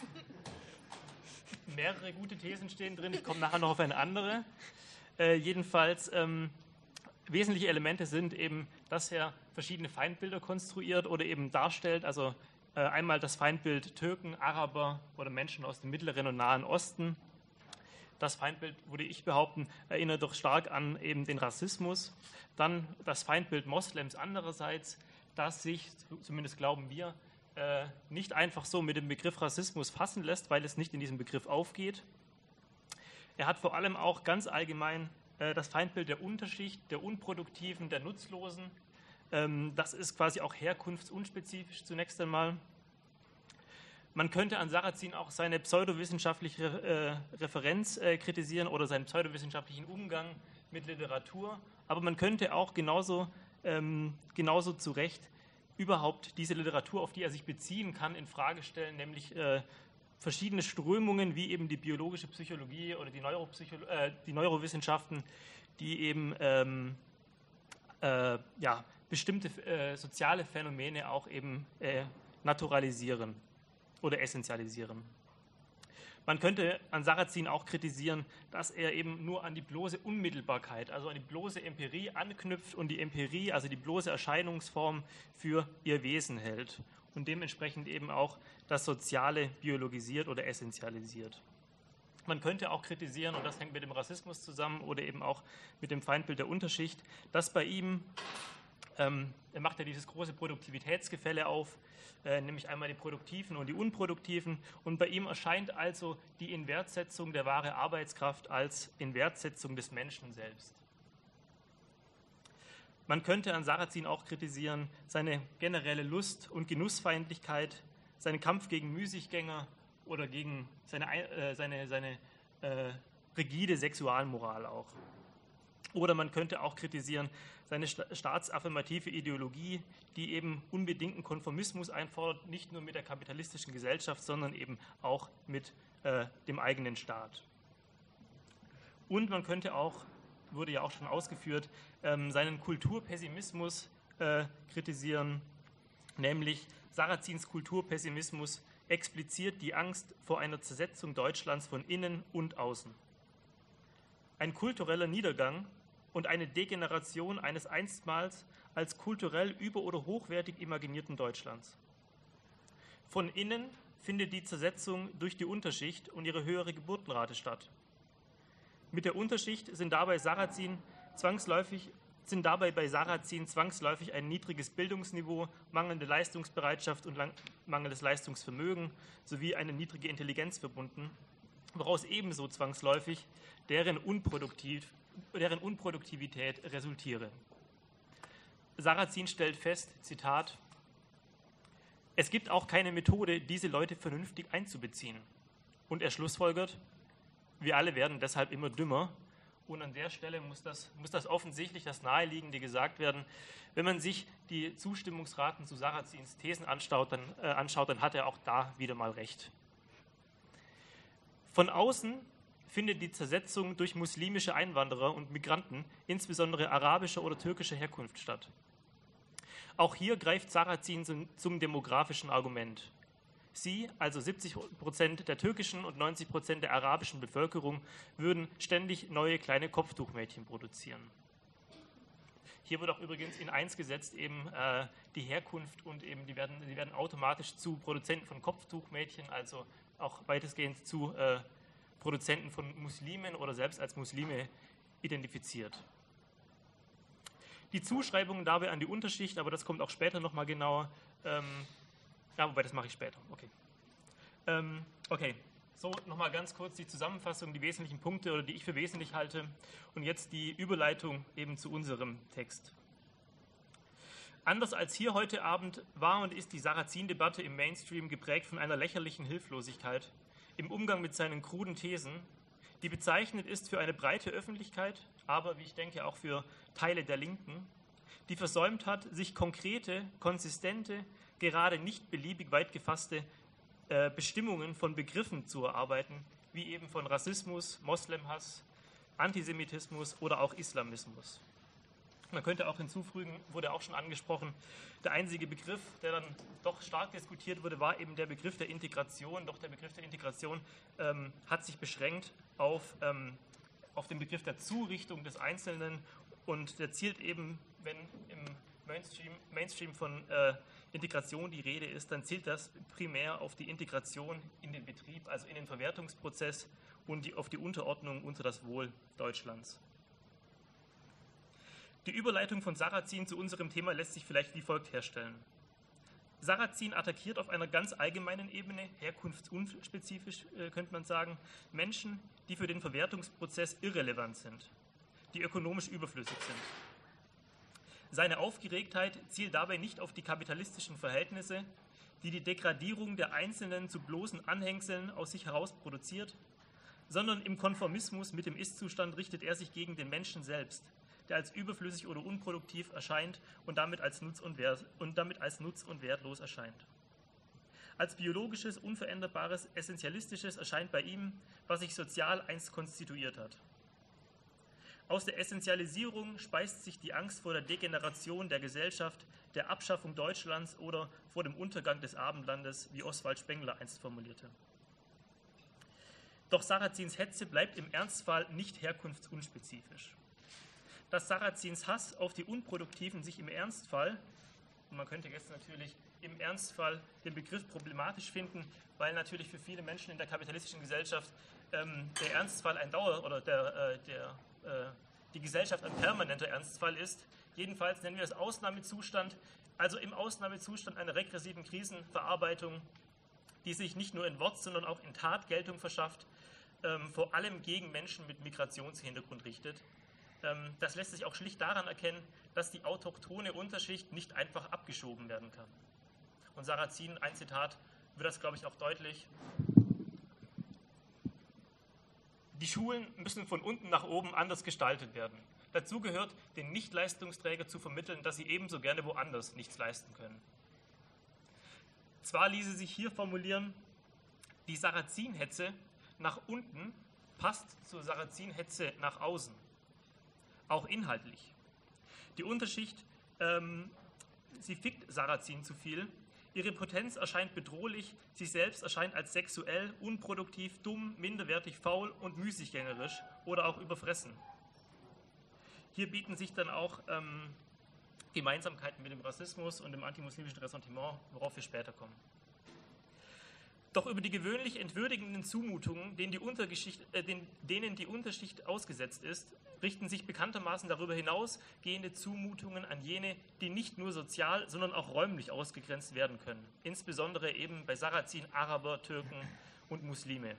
mehrere gute Thesen stehen drin, ich komme nachher noch auf eine andere. Äh, jedenfalls, ähm, wesentliche Elemente sind eben, dass er verschiedene Feindbilder konstruiert oder eben darstellt, also äh, einmal das Feindbild Türken, Araber oder Menschen aus dem Mittleren und Nahen Osten. Das Feindbild, würde ich behaupten, erinnert doch stark an eben den Rassismus. Dann das Feindbild Moslems andererseits, das sich, zumindest glauben wir, äh, nicht einfach so mit dem Begriff Rassismus fassen lässt, weil es nicht in diesem Begriff aufgeht. Er hat vor allem auch ganz allgemein äh, das Feindbild der Unterschicht, der Unproduktiven, der Nutzlosen. Ähm, das ist quasi auch herkunftsunspezifisch zunächst einmal. Man könnte an Sarrazin auch seine pseudowissenschaftliche äh, Referenz äh, kritisieren oder seinen pseudowissenschaftlichen Umgang mit Literatur, aber man könnte auch genauso, ähm, genauso zu Recht überhaupt diese Literatur, auf die er sich beziehen kann, in Frage stellen, nämlich äh, verschiedene Strömungen wie eben die biologische Psychologie oder die, Neuropsycholo- äh, die Neurowissenschaften, die eben ähm, äh, ja, bestimmte äh, soziale Phänomene auch eben äh, naturalisieren oder essentialisieren. Man könnte an Sarrazin auch kritisieren, dass er eben nur an die bloße Unmittelbarkeit, also an die bloße Empirie anknüpft und die Empirie, also die bloße Erscheinungsform, für ihr Wesen hält und dementsprechend eben auch das Soziale biologisiert oder essentialisiert. Man könnte auch kritisieren, und das hängt mit dem Rassismus zusammen oder eben auch mit dem Feindbild der Unterschicht, dass bei ihm, ähm, er macht ja dieses große Produktivitätsgefälle auf, äh, nämlich einmal die Produktiven und die Unproduktiven, und bei ihm erscheint also die Inwertsetzung der wahren Arbeitskraft als Inwertsetzung des Menschen selbst. Man könnte an Sarrazin auch kritisieren seine generelle Lust- und Genussfeindlichkeit, seinen Kampf gegen Müßiggänger oder gegen seine, äh, seine, seine äh, rigide Sexualmoral auch. Oder man könnte auch kritisieren seine staatsaffirmative Ideologie, die eben unbedingten Konformismus einfordert, nicht nur mit der kapitalistischen Gesellschaft, sondern eben auch mit äh, dem eigenen Staat. Und man könnte auch, wurde ja auch schon ausgeführt, ähm, seinen Kulturpessimismus äh, kritisieren, nämlich Sarrazins Kulturpessimismus expliziert die Angst vor einer Zersetzung Deutschlands von innen und außen. Ein kultureller Niedergang und eine Degeneration eines einstmals als kulturell über- oder hochwertig imaginierten Deutschlands. Von innen findet die Zersetzung durch die Unterschicht und ihre höhere Geburtenrate statt. Mit der Unterschicht sind dabei, Sarrazin zwangsläufig, sind dabei bei Sarrazin zwangsläufig ein niedriges Bildungsniveau, mangelnde Leistungsbereitschaft und lang, mangelndes Leistungsvermögen sowie eine niedrige Intelligenz verbunden, woraus ebenso zwangsläufig deren, Unproduktiv, deren Unproduktivität resultiere. Sarrazin stellt fest, Zitat, es gibt auch keine Methode, diese Leute vernünftig einzubeziehen. Und er schlussfolgert, wir alle werden deshalb immer dümmer. Und an der Stelle muss das, muss das offensichtlich das Naheliegende gesagt werden. Wenn man sich die Zustimmungsraten zu Sarrazins Thesen anschaut, dann, äh, anschaut, dann hat er auch da wieder mal recht. Von außen findet die Zersetzung durch muslimische Einwanderer und Migranten, insbesondere arabischer oder türkischer Herkunft, statt. Auch hier greift Sarrazin zum, zum demografischen Argument. Sie, also siebzig Prozent der türkischen und neunzig Prozent der arabischen Bevölkerung, würden ständig neue kleine Kopftuchmädchen produzieren. Hier wird auch übrigens in eins gesetzt eben äh, die Herkunft und eben die werden, die werden automatisch zu Produzenten von Kopftuchmädchen, also auch weitestgehend zu äh, Produzenten von Muslimen oder selbst als Muslime identifiziert. Die Zuschreibungen dabei an die Unterschicht, aber das kommt auch später nochmal genauer, ähm, ja, wobei das mache ich später, okay. Ähm, okay, so nochmal ganz kurz die Zusammenfassung, die wesentlichen Punkte oder die ich für wesentlich halte und jetzt die Überleitung eben zu unserem Text. Anders als hier heute Abend war und ist die Sarrazin-Debatte im Mainstream geprägt von einer lächerlichen Hilflosigkeit im Umgang mit seinen kruden Thesen, die bezeichnend ist für eine breite Öffentlichkeit, aber wie ich denke auch für Teile der Linken, die versäumt hat, sich konkrete, konsistente, gerade nicht beliebig weit gefasste äh, Bestimmungen von Begriffen zu erarbeiten, wie eben von Rassismus, Moslemhass, Antisemitismus oder auch Islamismus. Man könnte auch hinzufügen, wurde auch schon angesprochen, der einzige Begriff, der dann doch stark diskutiert wurde, war eben der Begriff der Integration. Doch der Begriff der Integration ähm, hat sich beschränkt auf, ähm, auf den Begriff der Zurichtung des Einzelnen und der zielt eben, wenn im Mainstream, Mainstream von äh, Integration die Rede ist, dann zielt das primär auf die Integration in den Betrieb, also in den Verwertungsprozess und die, auf die Unterordnung unter das Wohl Deutschlands. Die Überleitung von Sarrazin zu unserem Thema lässt sich vielleicht wie folgt herstellen. Sarrazin attackiert auf einer ganz allgemeinen Ebene, herkunftsunspezifisch äh, könnte man sagen, Menschen, die für den Verwertungsprozess irrelevant sind, die ökonomisch überflüssig sind. Seine Aufgeregtheit zielt dabei nicht auf die kapitalistischen Verhältnisse, die die Degradierung der Einzelnen zu bloßen Anhängseln aus sich heraus produziert, sondern im Konformismus mit dem Ist-Zustand richtet er sich gegen den Menschen selbst, der als überflüssig oder unproduktiv erscheint und damit als nutz- und, wert- und damit als nutz- und wertlos erscheint. Als biologisches, unveränderbares, essentialistisches erscheint bei ihm, was sich sozial einst konstituiert hat. Aus der Essentialisierung speist sich die Angst vor der Degeneration der Gesellschaft, der Abschaffung Deutschlands oder vor dem Untergang des Abendlandes, wie Oswald Spengler einst formulierte. Doch Sarrazins Hetze bleibt im Ernstfall nicht herkunftsunspezifisch. Dass Sarrazins Hass auf die Unproduktiven sich im Ernstfall, und man könnte jetzt natürlich im Ernstfall den Begriff problematisch finden, weil natürlich für viele Menschen in der kapitalistischen Gesellschaft ähm, der Ernstfall ein Dauer- oder der, äh, der, äh, die Gesellschaft ein permanenter Ernstfall ist. Jedenfalls nennen wir es Ausnahmezustand, also im Ausnahmezustand einer regressiven Krisenverarbeitung, die sich nicht nur in Wort, sondern auch in Tat Geltung verschafft, ähm, vor allem gegen Menschen mit Migrationshintergrund richtet. Das lässt sich auch schlicht daran erkennen, dass die autochthone Unterschicht nicht einfach abgeschoben werden kann. Und Sarrazin, ein Zitat, wird das, glaube ich, auch deutlich. Die Schulen müssen von unten nach oben anders gestaltet werden. Dazu gehört, den Nichtleistungsträger zu vermitteln, dass sie ebenso gerne woanders nichts leisten können. Zwar ließe sich hier formulieren, die Sarrazin-Hetze nach unten passt zur Sarrazin-Hetze nach außen. Auch inhaltlich. Die Unterschicht, ähm, sie fickt Sarrazin zu viel, ihre Potenz erscheint bedrohlich, sie selbst erscheint als sexuell, unproduktiv, dumm, minderwertig, faul und müßiggängerisch oder auch überfressen. Hier bieten sich dann auch ähm, Gemeinsamkeiten mit dem Rassismus und dem antimuslimischen Ressentiment, worauf wir später kommen. Doch über die gewöhnlich entwürdigenden Zumutungen, denen die, Untergeschicht, äh, den, denen die Unterschicht ausgesetzt ist, richten sich bekanntermaßen darüber hinausgehende Zumutungen an jene, die nicht nur sozial, sondern auch räumlich ausgegrenzt werden können. Insbesondere eben bei Sarrazin, Araber, Türken und Muslime.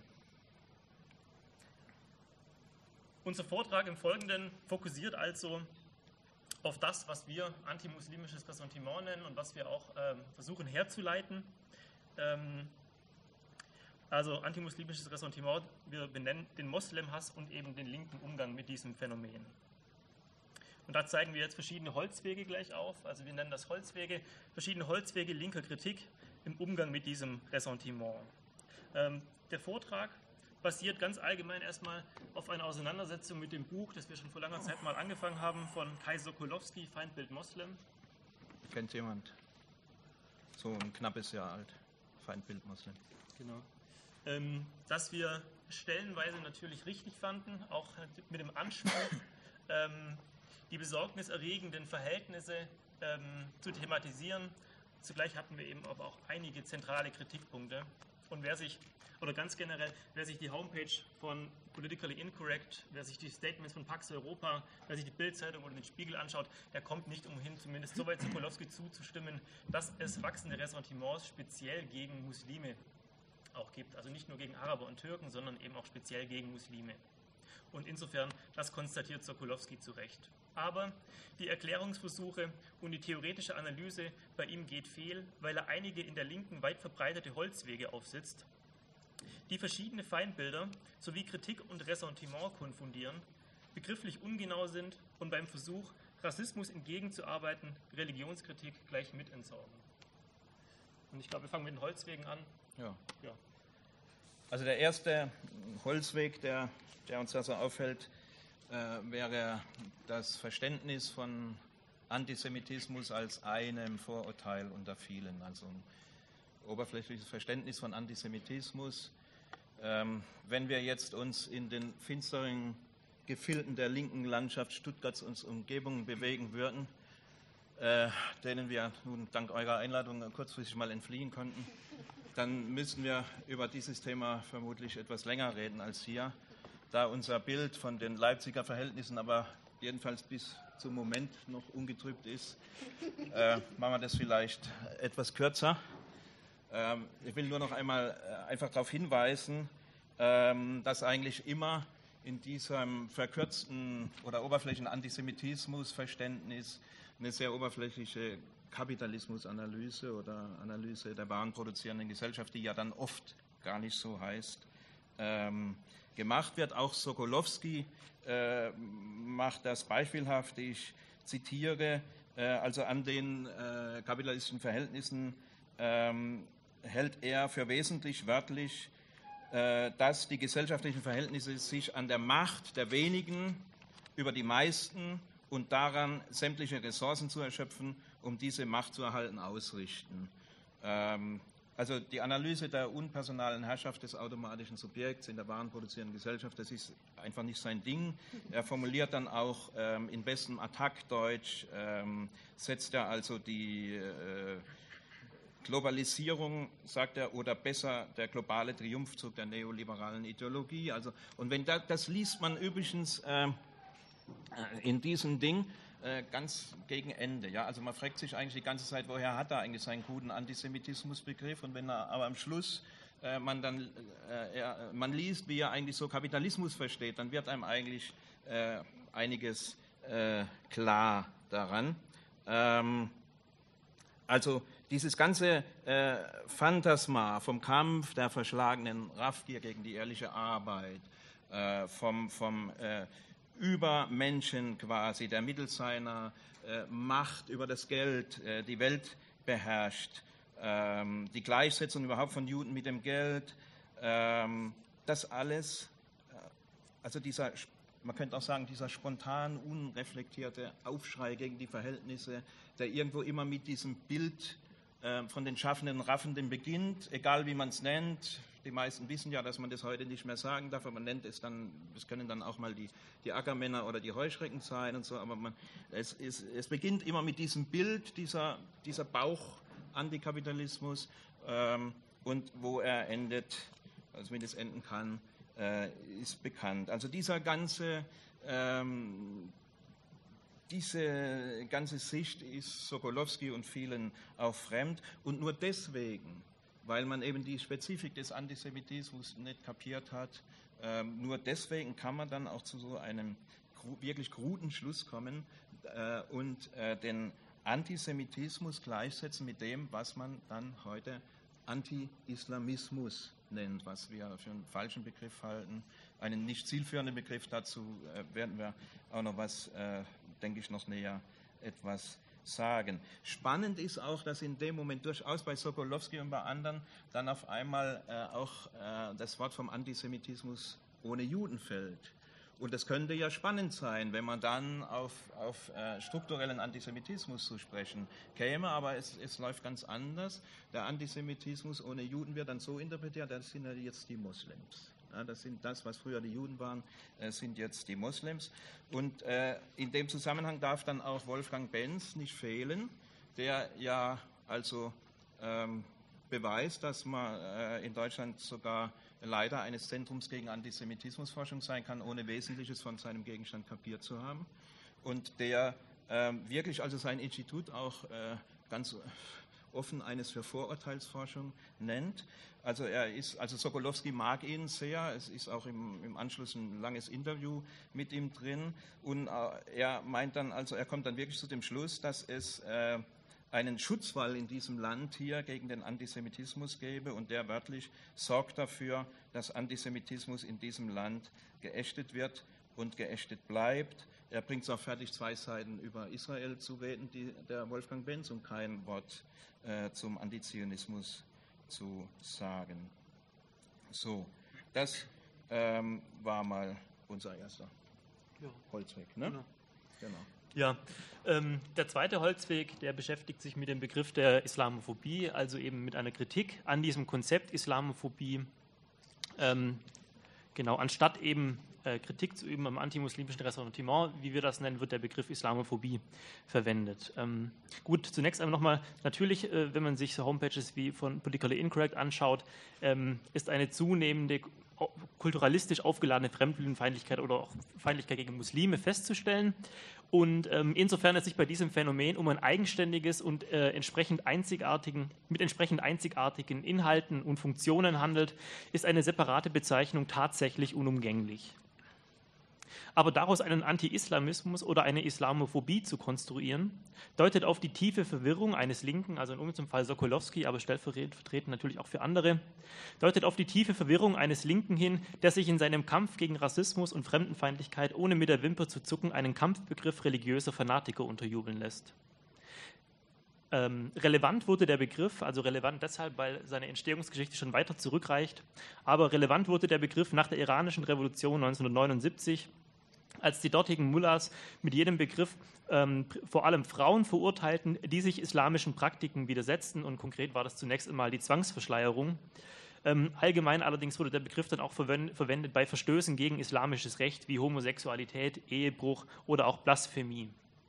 Unser Vortrag im Folgenden fokussiert also auf das, was wir antimuslimisches Ressentiment nennen und was wir auch ähm, versuchen herzuleiten. Ähm, Also antimuslimisches Ressentiment, wir benennen den Moslemhass und eben den linken Umgang mit diesem Phänomen. Und da zeigen wir jetzt verschiedene Holzwege gleich auf, also wir nennen das Holzwege, verschiedene Holzwege linker Kritik im Umgang mit diesem Ressentiment. Ähm, der Vortrag basiert ganz allgemein erstmal auf einer Auseinandersetzung mit dem Buch, das wir schon vor langer Zeit mal angefangen haben, von Kai Sokolowski, Feindbild Moslem. Kennt jemand? So ein knappes Jahr alt. Feindbild Moslem. Genau. Ähm, dass wir stellenweise natürlich richtig fanden, auch mit dem Anspruch, ähm, die besorgniserregenden Verhältnisse ähm, zu thematisieren. Zugleich hatten wir eben aber auch einige zentrale Kritikpunkte. Und wer sich, oder ganz generell, wer sich die Homepage von Politically Incorrect, wer sich die Statements von Pax Europa, wer sich die Bild-Zeitung oder den Spiegel anschaut, der kommt nicht umhin, zumindest soweit Sokolowski zuzustimmen, dass es wachsende Ressentiments speziell gegen Muslime auch gibt. Also nicht nur gegen Araber und Türken, sondern eben auch speziell gegen Muslime. Und insofern, das konstatiert Sokolowski zu Recht. Aber die Erklärungsversuche und die theoretische Analyse bei ihm geht fehl, weil er einige in der Linken weit verbreitete Holzwege aufsetzt, die verschiedene Feindbilder sowie Kritik und Ressentiment konfundieren, begrifflich ungenau sind und beim Versuch, Rassismus entgegenzuarbeiten, Religionskritik gleich mit entsorgen. Und ich glaube, wir fangen mit den Holzwegen an. Ja. Ja. Also der erste Holzweg, der, der uns da so auffällt, äh, wäre das Verständnis von Antisemitismus als einem Vorurteil unter vielen. Also ein oberflächliches Verständnis von Antisemitismus. Ähm, wenn wir jetzt uns in den finsteren Gefilden der linken Landschaft Stuttgarts und Umgebung bewegen würden, äh, denen wir nun dank eurer Einladung kurzfristig mal entfliehen konnten, dann müssen wir über dieses Thema vermutlich etwas länger reden als hier, da unser Bild von den Leipziger Verhältnissen aber jedenfalls bis zum Moment noch ungetrübt ist, äh, machen wir das vielleicht etwas kürzer. Ähm, ich will nur noch einmal äh, einfach darauf hinweisen, ähm, dass eigentlich immer in diesem verkürzten oder oberflächlichen Antisemitismusverständnis eine sehr oberflächliche Kapitalismusanalyse oder Analyse der warenproduzierenden Gesellschaft, die ja dann oft gar nicht so heißt, ähm, gemacht wird. Auch Sokolowski äh, macht das beispielhaft. Ich zitiere, äh, also an den äh, kapitalistischen Verhältnissen ähm, hält er für wesentlich wörtlich, äh, dass die gesellschaftlichen Verhältnisse sich an der Macht der wenigen über die meisten und daran, sämtliche Ressourcen zu erschöpfen, um diese Macht zu erhalten, ausrichten. Ähm, also die Analyse der unpersonalen Herrschaft des automatischen Subjekts in der warenproduzierenden Gesellschaft, das ist einfach nicht sein Ding. Er formuliert dann auch ähm, in bestem Attackdeutsch, ähm, setzt er also die äh, Globalisierung, sagt er, oder besser der globale Triumphzug der neoliberalen Ideologie. Also, und wenn da, das liest man übrigens äh, in diesem Ding äh, ganz gegen Ende. Ja? Also man fragt sich eigentlich die ganze Zeit, woher hat er eigentlich seinen guten Antisemitismusbegriff? Und wenn er aber am Schluss äh, man dann äh, er, man liest, wie er eigentlich so Kapitalismus versteht, dann wird einem eigentlich äh, einiges äh, klar daran. Ähm, also dieses ganze äh, Phantasma vom Kampf der verschlagenen Raffgier gegen die ehrliche Arbeit, äh, vom, vom äh, Übermenschen quasi, der mittels seiner äh, Macht über das Geld äh, die Welt beherrscht, ähm, die Gleichsetzung überhaupt von Juden mit dem Geld, ähm, das alles, äh, also dieser, man könnte auch sagen, dieser spontan unreflektierte Aufschrei gegen die Verhältnisse, der irgendwo immer mit diesem Bild äh, von den Schaffenden und Raffenden beginnt, egal wie man es nennt. Die meisten wissen ja, dass man das heute nicht mehr sagen darf, aber man nennt es dann, das können dann auch mal die, die Ackermänner oder die Heuschrecken sein und so, aber man, es, es, es beginnt immer mit diesem Bild, dieser, dieser Bauch-Antikapitalismus ähm, und wo er endet, also wie das enden kann, äh, ist bekannt. Also dieser ganze, ähm, diese ganze Sicht ist Sokolowski und vielen auch fremd und nur deswegen, weil man eben die Spezifik des Antisemitismus nicht kapiert hat. Ähm, nur deswegen kann man dann auch zu so einem wirklich kruden Schluss kommen äh, und äh, den Antisemitismus gleichsetzen mit dem, was man dann heute Anti-Islamismus nennt, was wir für einen falschen Begriff halten, einen nicht zielführenden Begriff. Dazu äh, werden wir auch noch was, äh, denke ich, noch näher etwas sagen. Spannend ist auch, dass in dem Moment durchaus bei Sokolowski und bei anderen dann auf einmal äh, auch äh, das Wort vom Antisemitismus ohne Juden fällt. Und es könnte ja spannend sein, wenn man dann auf, auf äh, strukturellen Antisemitismus zu sprechen käme, aber es, es läuft ganz anders. Der Antisemitismus ohne Juden wird dann so interpretiert, das sind ja jetzt die Moslems. Ja, das sind das, was früher die Juden waren, äh, sind jetzt die Moslems. Und äh, in dem Zusammenhang darf dann auch Wolfgang Benz nicht fehlen, der ja also ähm, beweist, dass man äh, in Deutschland sogar Leiter eines Zentrums gegen Antisemitismusforschung sein kann, ohne Wesentliches von seinem Gegenstand kapiert zu haben. Und der äh, wirklich also sein Institut auch äh, ganz offen eines für Vorurteilsforschung nennt. Also er ist, also Sokolowski mag ihn sehr, es ist auch im, im Anschluss ein langes Interview mit ihm drin. Und äh, er meint dann, also er kommt dann wirklich zu dem Schluss, dass es äh, einen Schutzwall in diesem Land hier gegen den Antisemitismus gäbe und der wörtlich sorgt dafür, dass Antisemitismus in diesem Land geächtet wird und geächtet bleibt. Er bringt es auch fertig, zwei Seiten über Israel zu reden, die, der Wolfgang Benz, und kein Wort äh, zum Antizionismus zu sagen. So, das ähm, war mal unser erster ja. Holzweg, ne? Genau. Genau. Ja, ähm, der zweite Holzweg, der beschäftigt sich mit dem Begriff der Islamophobie, also eben mit einer Kritik an diesem Konzept Islamophobie. Ähm, genau, anstatt eben äh, Kritik zu üben am antimuslimischen Ressentiment, wie wir das nennen, wird der Begriff Islamophobie verwendet. Ähm, gut, zunächst einmal nochmal, natürlich, äh, wenn man sich so Homepages wie von Politically Incorrect anschaut, ähm, ist eine zunehmende kulturalistisch aufgeladene Fremdenfeindlichkeit oder auch Feindlichkeit gegen Muslime festzustellen. Und ähm, insofern es sich bei diesem Phänomen um ein eigenständiges und äh, entsprechend einzigartigen, mit entsprechend einzigartigen Inhalten und Funktionen handelt, ist eine separate Bezeichnung tatsächlich unumgänglich. Aber daraus einen Anti-Islamismus oder eine Islamophobie zu konstruieren, deutet auf die tiefe Verwirrung eines Linken, also in unserem Fall Sokolowski, aber stellvertretend natürlich auch für andere, deutet auf die tiefe Verwirrung eines Linken hin, der sich in seinem Kampf gegen Rassismus und Fremdenfeindlichkeit ohne mit der Wimper zu zucken einen Kampfbegriff religiöser Fanatiker unterjubeln lässt. Ähm, relevant wurde der Begriff, also relevant deshalb, weil seine Entstehungsgeschichte schon weiter zurückreicht, aber relevant wurde der Begriff nach der iranischen Revolution neunzehnhundertneunundsiebzig, als die dortigen Mullahs mit jedem Begriff ähm, vor allem Frauen verurteilten, die sich islamischen Praktiken widersetzten, und konkret war das zunächst einmal die Zwangsverschleierung. Ähm, allgemein allerdings wurde der Begriff dann auch verwendet, verwendet bei Verstößen gegen islamisches Recht wie Homosexualität, Ehebruch oder auch Blasphemie.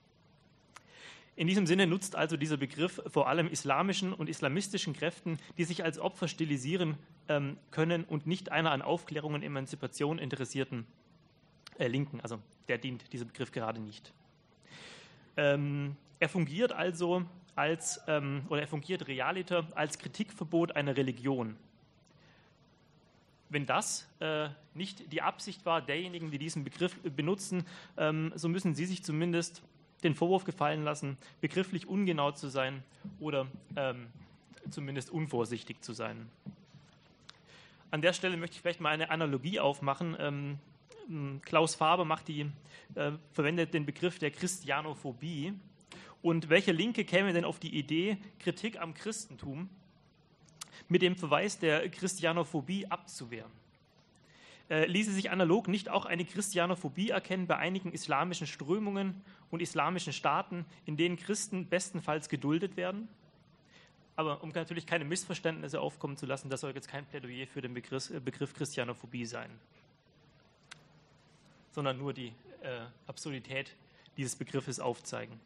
In diesem Sinne nutzt also dieser Begriff vor allem islamischen und islamistischen Kräften, die sich als Opfer stilisieren ähm, können und nicht einer an Aufklärung und Emanzipation interessierten Äh, Linken, also der dient dieser Begriff gerade nicht. Ähm, er fungiert also als, ähm, oder er fungiert realiter als Kritikverbot einer Religion. Wenn das äh, nicht die Absicht war derjenigen, die diesen Begriff benutzen, ähm, so müssen sie sich zumindest den Vorwurf gefallen lassen, begrifflich ungenau zu sein oder ähm, zumindest unvorsichtig zu sein. An der Stelle möchte ich vielleicht mal eine Analogie aufmachen. Ähm, Klaus Faber macht die, äh, verwendet den Begriff der Christianophobie. Und welcher Linke käme denn auf die Idee, Kritik am Christentum mit dem Verweis der Christianophobie abzuwehren? Äh, ließe sich analog nicht auch eine Christianophobie erkennen bei einigen islamischen Strömungen und islamischen Staaten, in denen Christen bestenfalls geduldet werden? Aber um natürlich keine Missverständnisse aufkommen zu lassen, das soll jetzt kein Plädoyer für den Begriff, äh, Begriff Christianophobie sein, sondern nur die äh, Absurdität dieses Begriffes aufzeigen.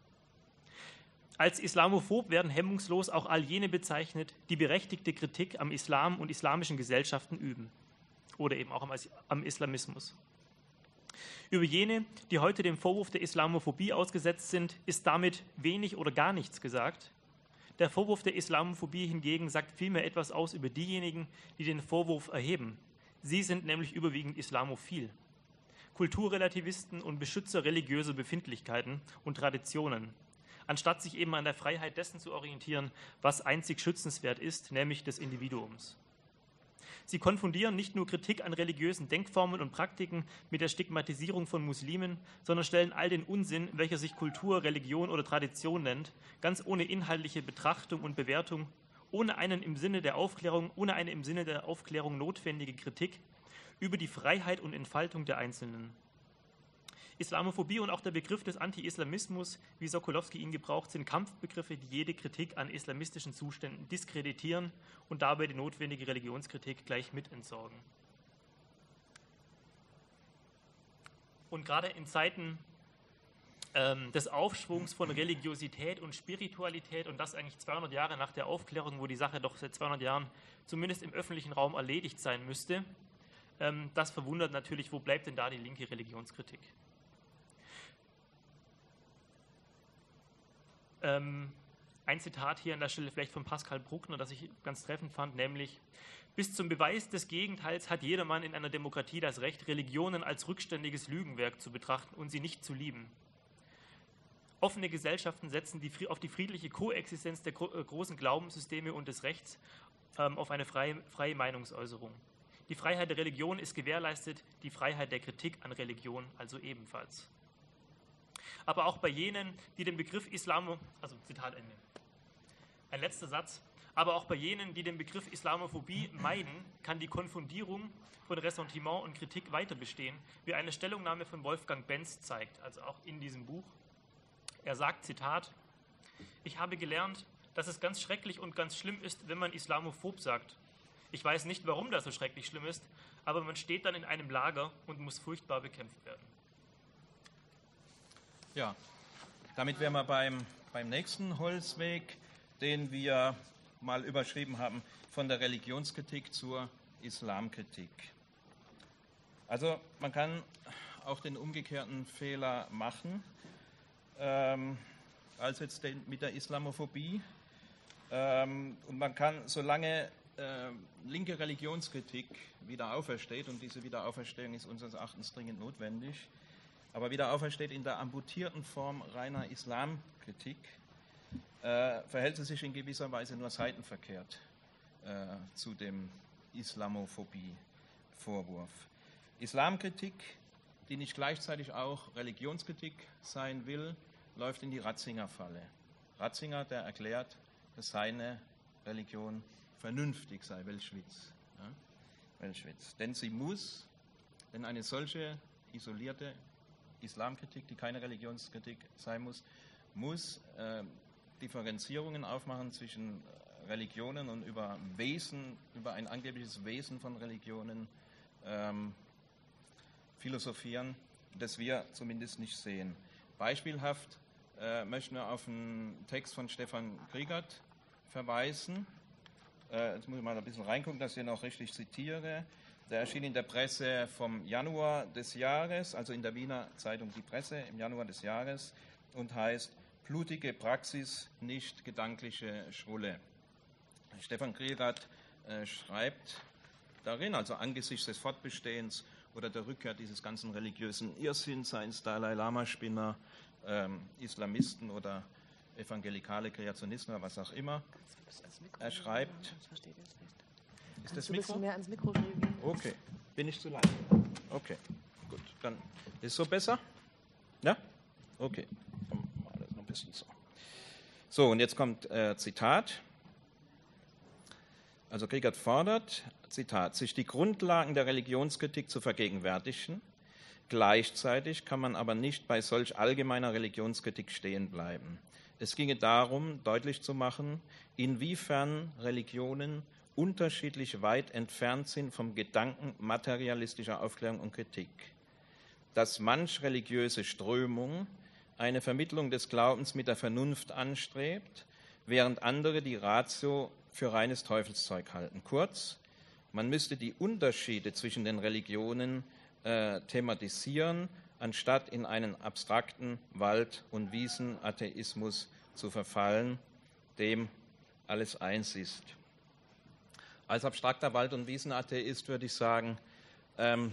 Als Islamophob werden hemmungslos auch all jene bezeichnet, die berechtigte Kritik am Islam und islamischen Gesellschaften üben oder eben auch am, am Islamismus. Über jene, die heute dem Vorwurf der Islamophobie ausgesetzt sind, ist damit wenig oder gar nichts gesagt. Der Vorwurf der Islamophobie hingegen sagt vielmehr etwas aus über diejenigen, die den Vorwurf erheben. Sie sind nämlich überwiegend islamophil. Kulturrelativisten und Beschützer religiöser Befindlichkeiten und Traditionen, anstatt sich eben an der Freiheit dessen zu orientieren, was einzig schützenswert ist, nämlich des Individuums. Sie konfundieren nicht nur Kritik an religiösen Denkformen und Praktiken mit der Stigmatisierung von Muslimen, sondern stellen all den Unsinn, welcher sich Kultur, Religion oder Tradition nennt, ganz ohne inhaltliche Betrachtung und Bewertung, ohne einen im Sinne der Aufklärung, ohne eine im Sinne der Aufklärung notwendige Kritik, über die Freiheit und Entfaltung der Einzelnen. Islamophobie und auch der Begriff des Anti-Islamismus, wie Sokolowski ihn gebraucht, sind Kampfbegriffe, die jede Kritik an islamistischen Zuständen diskreditieren und dabei die notwendige Religionskritik gleich mit entsorgen. Und gerade in Zeiten ähm, des Aufschwungs von Religiosität und Spiritualität, und das eigentlich zweihundert Jahre nach der Aufklärung, wo die Sache doch seit zweihundert Jahren zumindest im öffentlichen Raum erledigt sein müsste, ähm, das verwundert natürlich, wo bleibt denn da die linke Religionskritik? Ähm, ein Zitat hier an der Stelle vielleicht von Pascal Bruckner, das ich ganz treffend fand, nämlich: Bis zum Beweis des Gegenteils hat jedermann in einer Demokratie das Recht, Religionen als rückständiges Lügenwerk zu betrachten und sie nicht zu lieben. Offene Gesellschaften setzen die, auf die friedliche Koexistenz der gro großen Glaubenssysteme und des Rechts ähm, auf eine freie, freie Meinungsäußerung. Die Freiheit der Religion ist gewährleistet, die Freiheit der Kritik an Religion also ebenfalls. Aber auch bei jenen, die den Begriff Islamo, also Zitat Ende. Ein letzter Satz. Aber auch bei jenen, die den Begriff Islamophobie meiden, kann die Konfundierung von Ressentiment und Kritik weiter bestehen, wie eine Stellungnahme von Wolfgang Benz zeigt, also auch in diesem Buch. Er sagt, Zitat: Ich habe gelernt, dass es ganz schrecklich und ganz schlimm ist, wenn man islamophob sagt. Ich weiß nicht, warum das so schrecklich schlimm ist, aber man steht dann in einem Lager und muss furchtbar bekämpft werden. Ja, damit wären wir beim, beim nächsten Holzweg, den wir mal überschrieben haben, von der Religionskritik zur Islamkritik. Also man kann auch den umgekehrten Fehler machen, ähm, als jetzt den, mit der Islamophobie. Ähm, und man kann, solange äh, linke Religionskritik wieder aufersteht, und diese Wiederauferstehung ist unseres Erachtens dringend notwendig, aber wieder aufersteht in der amputierten Form reiner Islamkritik, äh, verhält sie sich in gewisser Weise nur seitenverkehrt äh, zu dem Islamophobie-Vorwurf. Islamkritik, die nicht gleichzeitig auch Religionskritik sein will, läuft in die Ratzinger-Falle. Ratzinger, der erklärt, dass seine Religion vernünftig sei, Weltschwitz. Ja? Weltschwitz. Denn sie muss, denn eine solche isolierte Islamkritik, die keine Religionskritik sein muss, muss äh, Differenzierungen aufmachen zwischen Religionen und über Wesen, über ein angebliches Wesen von Religionen ähm, philosophieren, das wir zumindest nicht sehen. Beispielhaft äh, möchten wir auf einen Text von Stefan Kriegert verweisen. Äh, jetzt muss ich mal ein bisschen reingucken, dass ich ihn auch richtig zitiere. Der erschien in der Presse vom Januar des Jahres, also in der Wiener Zeitung Die Presse im Januar des Jahres, und heißt Blutige Praxis, nicht gedankliche Schrulle. Stefan Kriegert äh, schreibt darin, also angesichts des Fortbestehens oder der Rückkehr dieses ganzen religiösen Irrsinns, seien es Dalai Lama-Spinner, ähm, Islamisten oder evangelikale Kreationisten oder was auch immer, er schreibt... Ist das Mikro? Ein bisschen mehr ans Mikro reden. Okay. Bin ich zu leise? Okay, gut. Dann ist so besser? Ja? Okay. Dann machen wir das noch ein bisschen so. So, und jetzt kommt äh, Zitat. Also Kriegert fordert, Zitat, sich die Grundlagen der Religionskritik zu vergegenwärtigen. Gleichzeitig kann man aber nicht bei solch allgemeiner Religionskritik stehen bleiben. Es ginge darum, deutlich zu machen, inwiefern Religionen unterschiedlich weit entfernt sind vom Gedanken materialistischer Aufklärung und Kritik. Dass manch religiöse Strömung eine Vermittlung des Glaubens mit der Vernunft anstrebt, während andere die Ratio für reines Teufelszeug halten. Kurz, man müsste die Unterschiede zwischen den Religionen äh, thematisieren, anstatt in einen abstrakten Wald- und Wiesenatheismus zu verfallen, dem alles eins ist. Als abstrakter Wald- und Wiesenatheist würde ich sagen, ähm,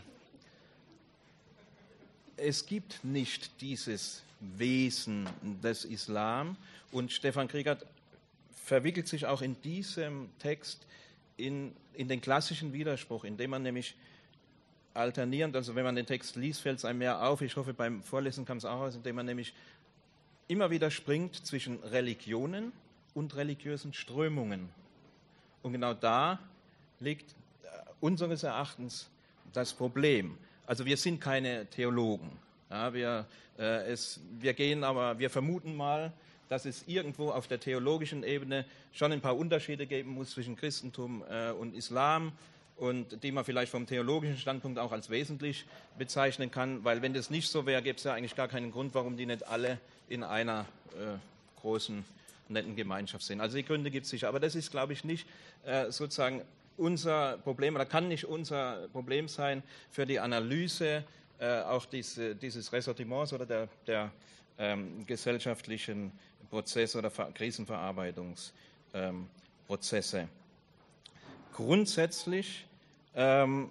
es gibt nicht dieses Wesen des Islam, und Stefan Kriegert verwickelt sich auch in diesem Text in, in den klassischen Widerspruch, indem man nämlich alternierend, also wenn man den Text liest, fällt es einem mehr auf, ich hoffe beim Vorlesen kam es auch aus, indem man nämlich immer wieder springt zwischen Religionen und religiösen Strömungen. Und genau da liegt äh, unseres Erachtens das Problem. Also wir sind keine Theologen. Ja, wir, äh, es, wir gehen aber, wir vermuten mal, dass es irgendwo auf der theologischen Ebene schon ein paar Unterschiede geben muss zwischen Christentum äh, und Islam und die man vielleicht vom theologischen Standpunkt auch als wesentlich bezeichnen kann, weil wenn das nicht so wäre, gäbe es ja eigentlich gar keinen Grund, warum die nicht alle in einer äh, großen, netten Gemeinschaft sind. Also die Gründe gibt es sicher, aber das ist, glaube ich, nicht äh, sozusagen unser Problem oder kann nicht unser Problem sein für die Analyse äh, auch diese, dieses Ressortiments oder der, der ähm, gesellschaftlichen Prozesse oder Ver- Krisenverarbeitungsprozesse. Ähm, Grundsätzlich ähm,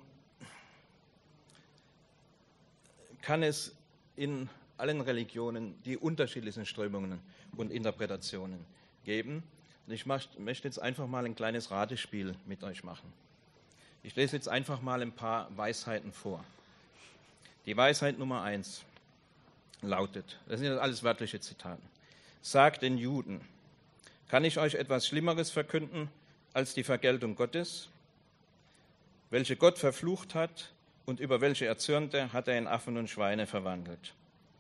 kann es in allen Religionen die unterschiedlichsten Strömungen und Interpretationen geben. Und ich mach, möchte jetzt einfach mal ein kleines Ratespiel mit euch machen. Ich lese jetzt einfach mal ein paar Weisheiten vor. Die Weisheit Nummer eins lautet, das sind alles wörtliche Zitate: Sagt den Juden, kann ich euch etwas Schlimmeres verkünden als die Vergeltung Gottes, welche Gott verflucht hat und über welche er zürnte, hat er in Affen und Schweine verwandelt.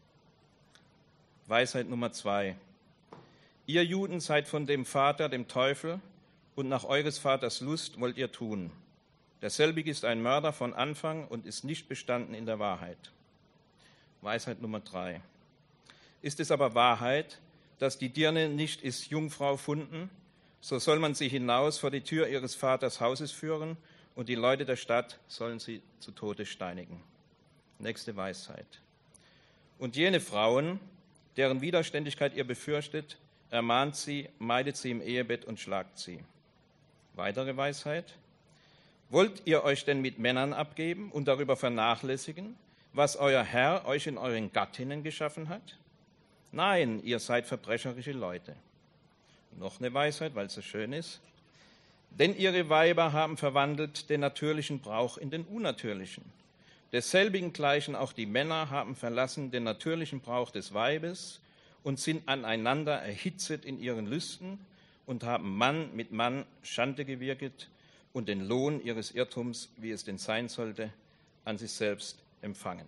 Weisheit Nummer zwei. Ihr Juden seid von dem Vater, dem Teufel, und nach eures Vaters Lust wollt ihr tun. Derselbige ist ein Mörder von Anfang und ist nicht bestanden in der Wahrheit. Weisheit Nummer drei. Ist es aber Wahrheit, dass die Dirne nicht ist Jungfrau funden, so soll man sie hinaus vor die Tür ihres Vaters Hauses führen, und die Leute der Stadt sollen sie zu Tode steinigen. Nächste Weisheit. Und jene Frauen, deren Widerständigkeit ihr befürchtet, ermahnt sie, meidet sie im Ehebett und schlagt sie. Weitere Weisheit. Wollt ihr euch denn mit Männern abgeben und darüber vernachlässigen, was euer Herr euch in euren Gattinnen geschaffen hat? Nein, ihr seid verbrecherische Leute. Noch eine Weisheit, weil es so schön ist. Denn ihre Weiber haben verwandelt den natürlichen Brauch in den unnatürlichen. Desselbigen gleichen auch die Männer haben verlassen den natürlichen Brauch des Weibes und sind aneinander erhitzet in ihren Lüsten und haben Mann mit Mann Schande gewirket und den Lohn ihres Irrtums, wie es denn sein sollte, an sich selbst empfangen.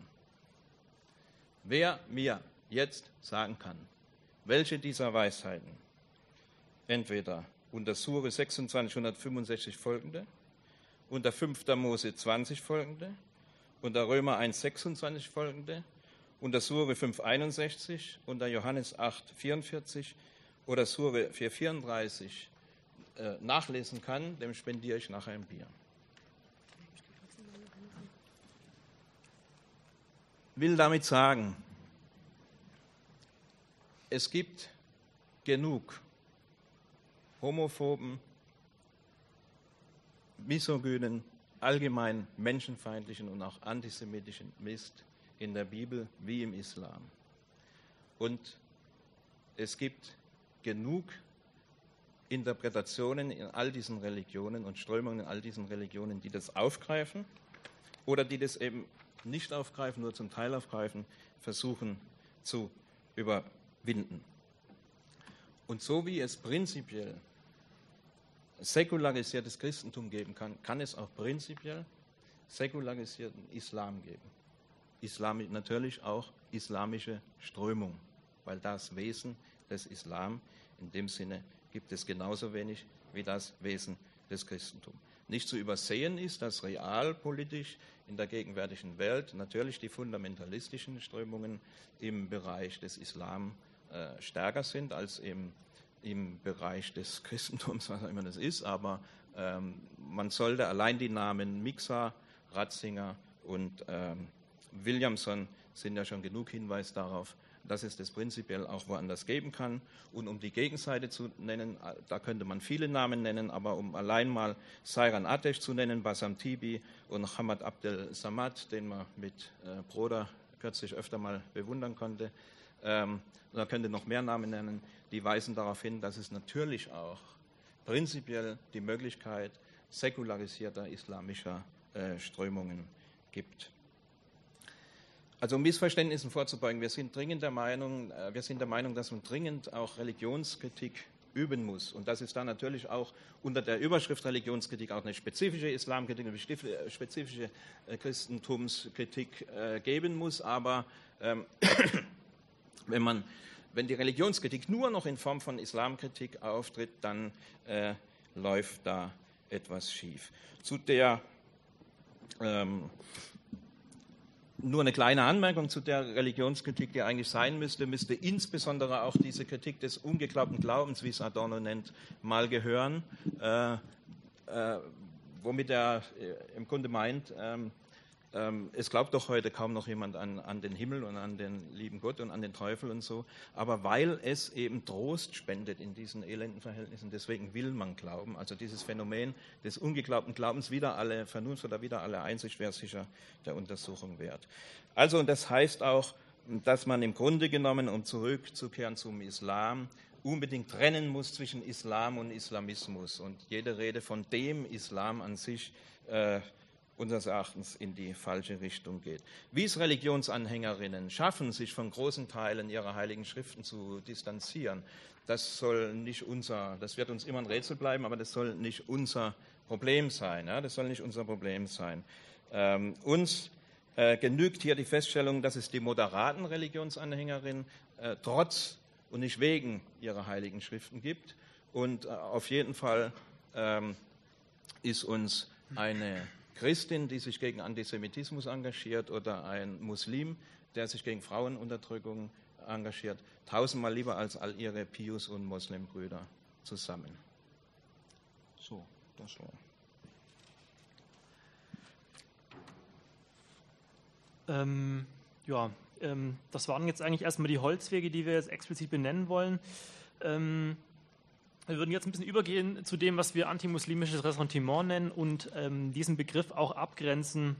Wer mir jetzt sagen kann, welche dieser Weisheiten entweder unter Sure sechsundzwanzig hundertfünfundsechzig folgende, unter fünfter Mose zwanzig folgende, unter Römer eins sechsundzwanzig folgende, unter Sure fünf einundsechzig, unter Johannes acht vierundvierzig oder Sure vier vierunddreißig äh, nachlesen kann, dem spendiere ich nachher ein Bier. Will damit sagen, es gibt genug homophoben, misogynen, allgemein menschenfeindlichen und auch antisemitischen Mist in der Bibel wie im Islam. Und es gibt genug Interpretationen in all diesen Religionen und Strömungen in all diesen Religionen, die das aufgreifen oder die das eben nicht aufgreifen, nur zum Teil aufgreifen, versuchen zu überwinden. Und so wie es prinzipiell säkularisiertes Christentum geben kann, kann es auch prinzipiell säkularisierten Islam geben. Islam natürlich auch islamische Strömung, weil das Wesen des Islam in dem Sinne gibt es genauso wenig wie das Wesen des Christentums. Nicht zu übersehen ist, dass realpolitisch in der gegenwärtigen Welt natürlich die fundamentalistischen Strömungen im Bereich des Islam äh, stärker sind als im, im Bereich des Christentums, was auch immer das ist. Aber ähm, man sollte allein die Namen Mixa, Ratzinger und ähm, Williamson sind ja schon genug Hinweis darauf, dass es das prinzipiell auch woanders geben kann. Und um die Gegenseite zu nennen, da könnte man viele Namen nennen, aber um allein mal Sairan Atesh zu nennen, Bassam Tibi und Hamad Abdel Samad, den man mit äh, Broder kürzlich öfter mal bewundern konnte, ähm, da könnte noch mehr Namen nennen, die weisen darauf hin, dass es natürlich auch prinzipiell die Möglichkeit säkularisierter islamischer äh, Strömungen gibt. Also um Missverständnissen vorzubeugen, wir sind dringend der Meinung, wir sind der Meinung, dass man dringend auch Religionskritik üben muss. Und dass es da natürlich auch unter der Überschrift Religionskritik auch eine spezifische Islamkritik, eine spezifische Christentumskritik äh, geben muss. Aber ähm, wenn, man, wenn die Religionskritik nur noch in Form von Islamkritik auftritt, dann äh, läuft da etwas schief. Zu der ähm, Nur eine kleine Anmerkung zu der Religionskritik, die eigentlich sein müsste, müsste insbesondere auch diese Kritik des ungeglaubten Glaubens, wie es Adorno nennt, mal gehören, äh, äh, womit er äh, im Grunde meint, ähm, ähm, es glaubt doch heute kaum noch jemand an, an den Himmel und an den lieben Gott und an den Teufel und so, aber weil es eben Trost spendet in diesen elenden Verhältnissen, deswegen will man glauben. Also dieses Phänomen des ungeglaubten Glaubens, wieder alle Vernunft oder wieder alle Einsicht wäre sicher der Untersuchung wert. Also, und das heißt auch, dass man im Grunde genommen, um zurückzukehren zum Islam, unbedingt trennen muss zwischen Islam und Islamismus und jede Rede von dem Islam an sich äh, unseres Erachtens in die falsche Richtung geht. Wie es Religionsanhängerinnen schaffen, sich von großen Teilen ihrer heiligen Schriften zu distanzieren, das soll nicht unser, das wird uns immer ein Rätsel bleiben, aber das soll nicht unser Problem sein. Ja? Das soll nicht unser Problem sein. Ähm, uns äh, genügt hier die Feststellung, dass es die moderaten Religionsanhängerinnen äh, trotz und nicht wegen ihrer heiligen Schriften gibt. Und äh, auf jeden Fall ähm, ist uns eine Christin, die sich gegen Antisemitismus engagiert, oder ein Muslim, der sich gegen Frauenunterdrückung engagiert, tausendmal lieber als all ihre Pius- und Moslembrüder zusammen. So, das war. Ähm, ja, ähm, das waren jetzt eigentlich erstmal die Holzwege, die wir jetzt explizit benennen wollen. Ähm, Wir würden jetzt ein bisschen übergehen zu dem, was wir antimuslimisches Ressentiment nennen und ähm, diesen Begriff auch abgrenzen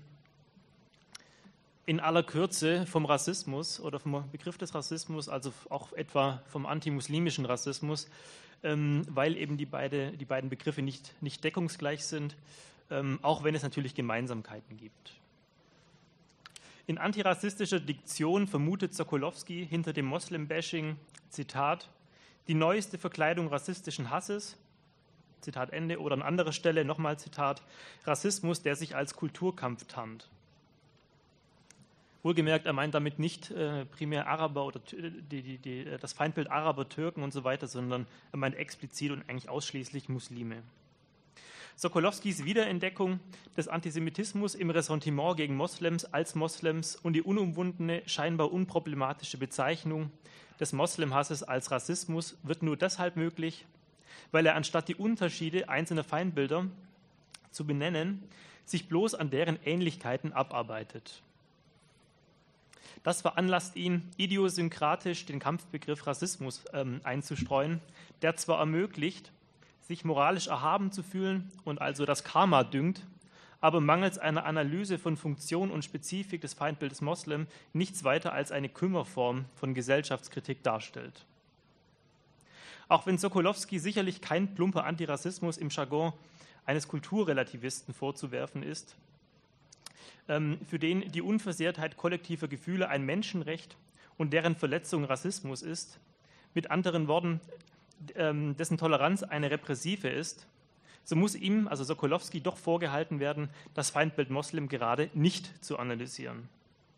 in aller Kürze vom Rassismus oder vom Begriff des Rassismus, also auch etwa vom antimuslimischen Rassismus, ähm, weil eben die, beide, die beiden Begriffe nicht, nicht deckungsgleich sind, ähm, auch wenn es natürlich Gemeinsamkeiten gibt. In antirassistischer Diktion vermutet Sokolowski hinter dem Moslem-Bashing, Zitat, die neueste Verkleidung rassistischen Hasses, Zitat Ende, oder an anderer Stelle nochmal Zitat, Rassismus, der sich als Kulturkampf tarnt. Wohlgemerkt, er meint damit nicht äh, primär Araber oder die, die, die, das Feindbild Araber, Türken und so weiter, sondern er meint explizit und eigentlich ausschließlich Muslime. Sokolowskis Wiederentdeckung des Antisemitismus im Ressentiment gegen Moslems als Moslems und die unumwundene, scheinbar unproblematische Bezeichnung des Moslemhasses als Rassismus wird nur deshalb möglich, weil er anstatt die Unterschiede einzelner Feindbilder zu benennen, sich bloß an deren Ähnlichkeiten abarbeitet. Das veranlasst ihn, idiosynkratisch den Kampfbegriff Rassismus ähm, einzustreuen, der zwar ermöglicht, sich moralisch erhaben zu fühlen und also das Karma düngt, aber mangels einer Analyse von Funktion und Spezifik des Feindbildes Moslem nichts weiter als eine Kümmerform von Gesellschaftskritik darstellt. Auch wenn Sokolowski sicherlich kein plumper Antirassismus im Jargon eines Kulturrelativisten vorzuwerfen ist, ähm, für den die Unversehrtheit kollektiver Gefühle ein Menschenrecht und deren Verletzung Rassismus ist, mit anderen Worten, ähm, dessen Toleranz eine repressive ist, so muss ihm, also Sokolowski, doch vorgehalten werden, das Feindbild Moslem gerade nicht zu analysieren.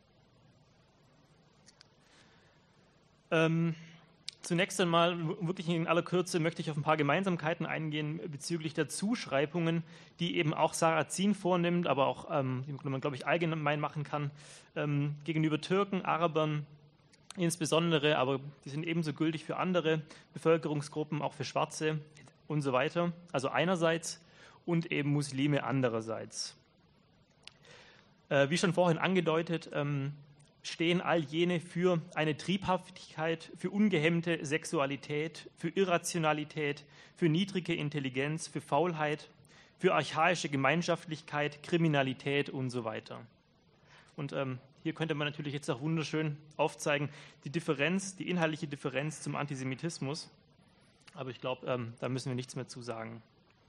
Ähm, zunächst einmal, wirklich in aller Kürze, möchte ich auf ein paar Gemeinsamkeiten eingehen bezüglich der Zuschreibungen, die eben auch Sarrazin vornimmt, aber auch, ähm, die man, glaube ich, allgemein machen kann, ähm, gegenüber Türken, Arabern insbesondere, aber die sind ebenso gültig für andere Bevölkerungsgruppen, auch für Schwarze und so weiter, also einerseits und eben Muslime andererseits. Äh, wie schon vorhin angedeutet, ähm, stehen all jene für eine Triebhaftigkeit, für ungehemmte Sexualität, für Irrationalität, für niedrige Intelligenz, für Faulheit, für archaische Gemeinschaftlichkeit, Kriminalität und so weiter. Und ähm, hier könnte man natürlich jetzt auch wunderschön aufzeigen, die Differenz, die inhaltliche Differenz zum Antisemitismus. Aber ich glaube, ähm, da müssen wir nichts mehr zu sagen.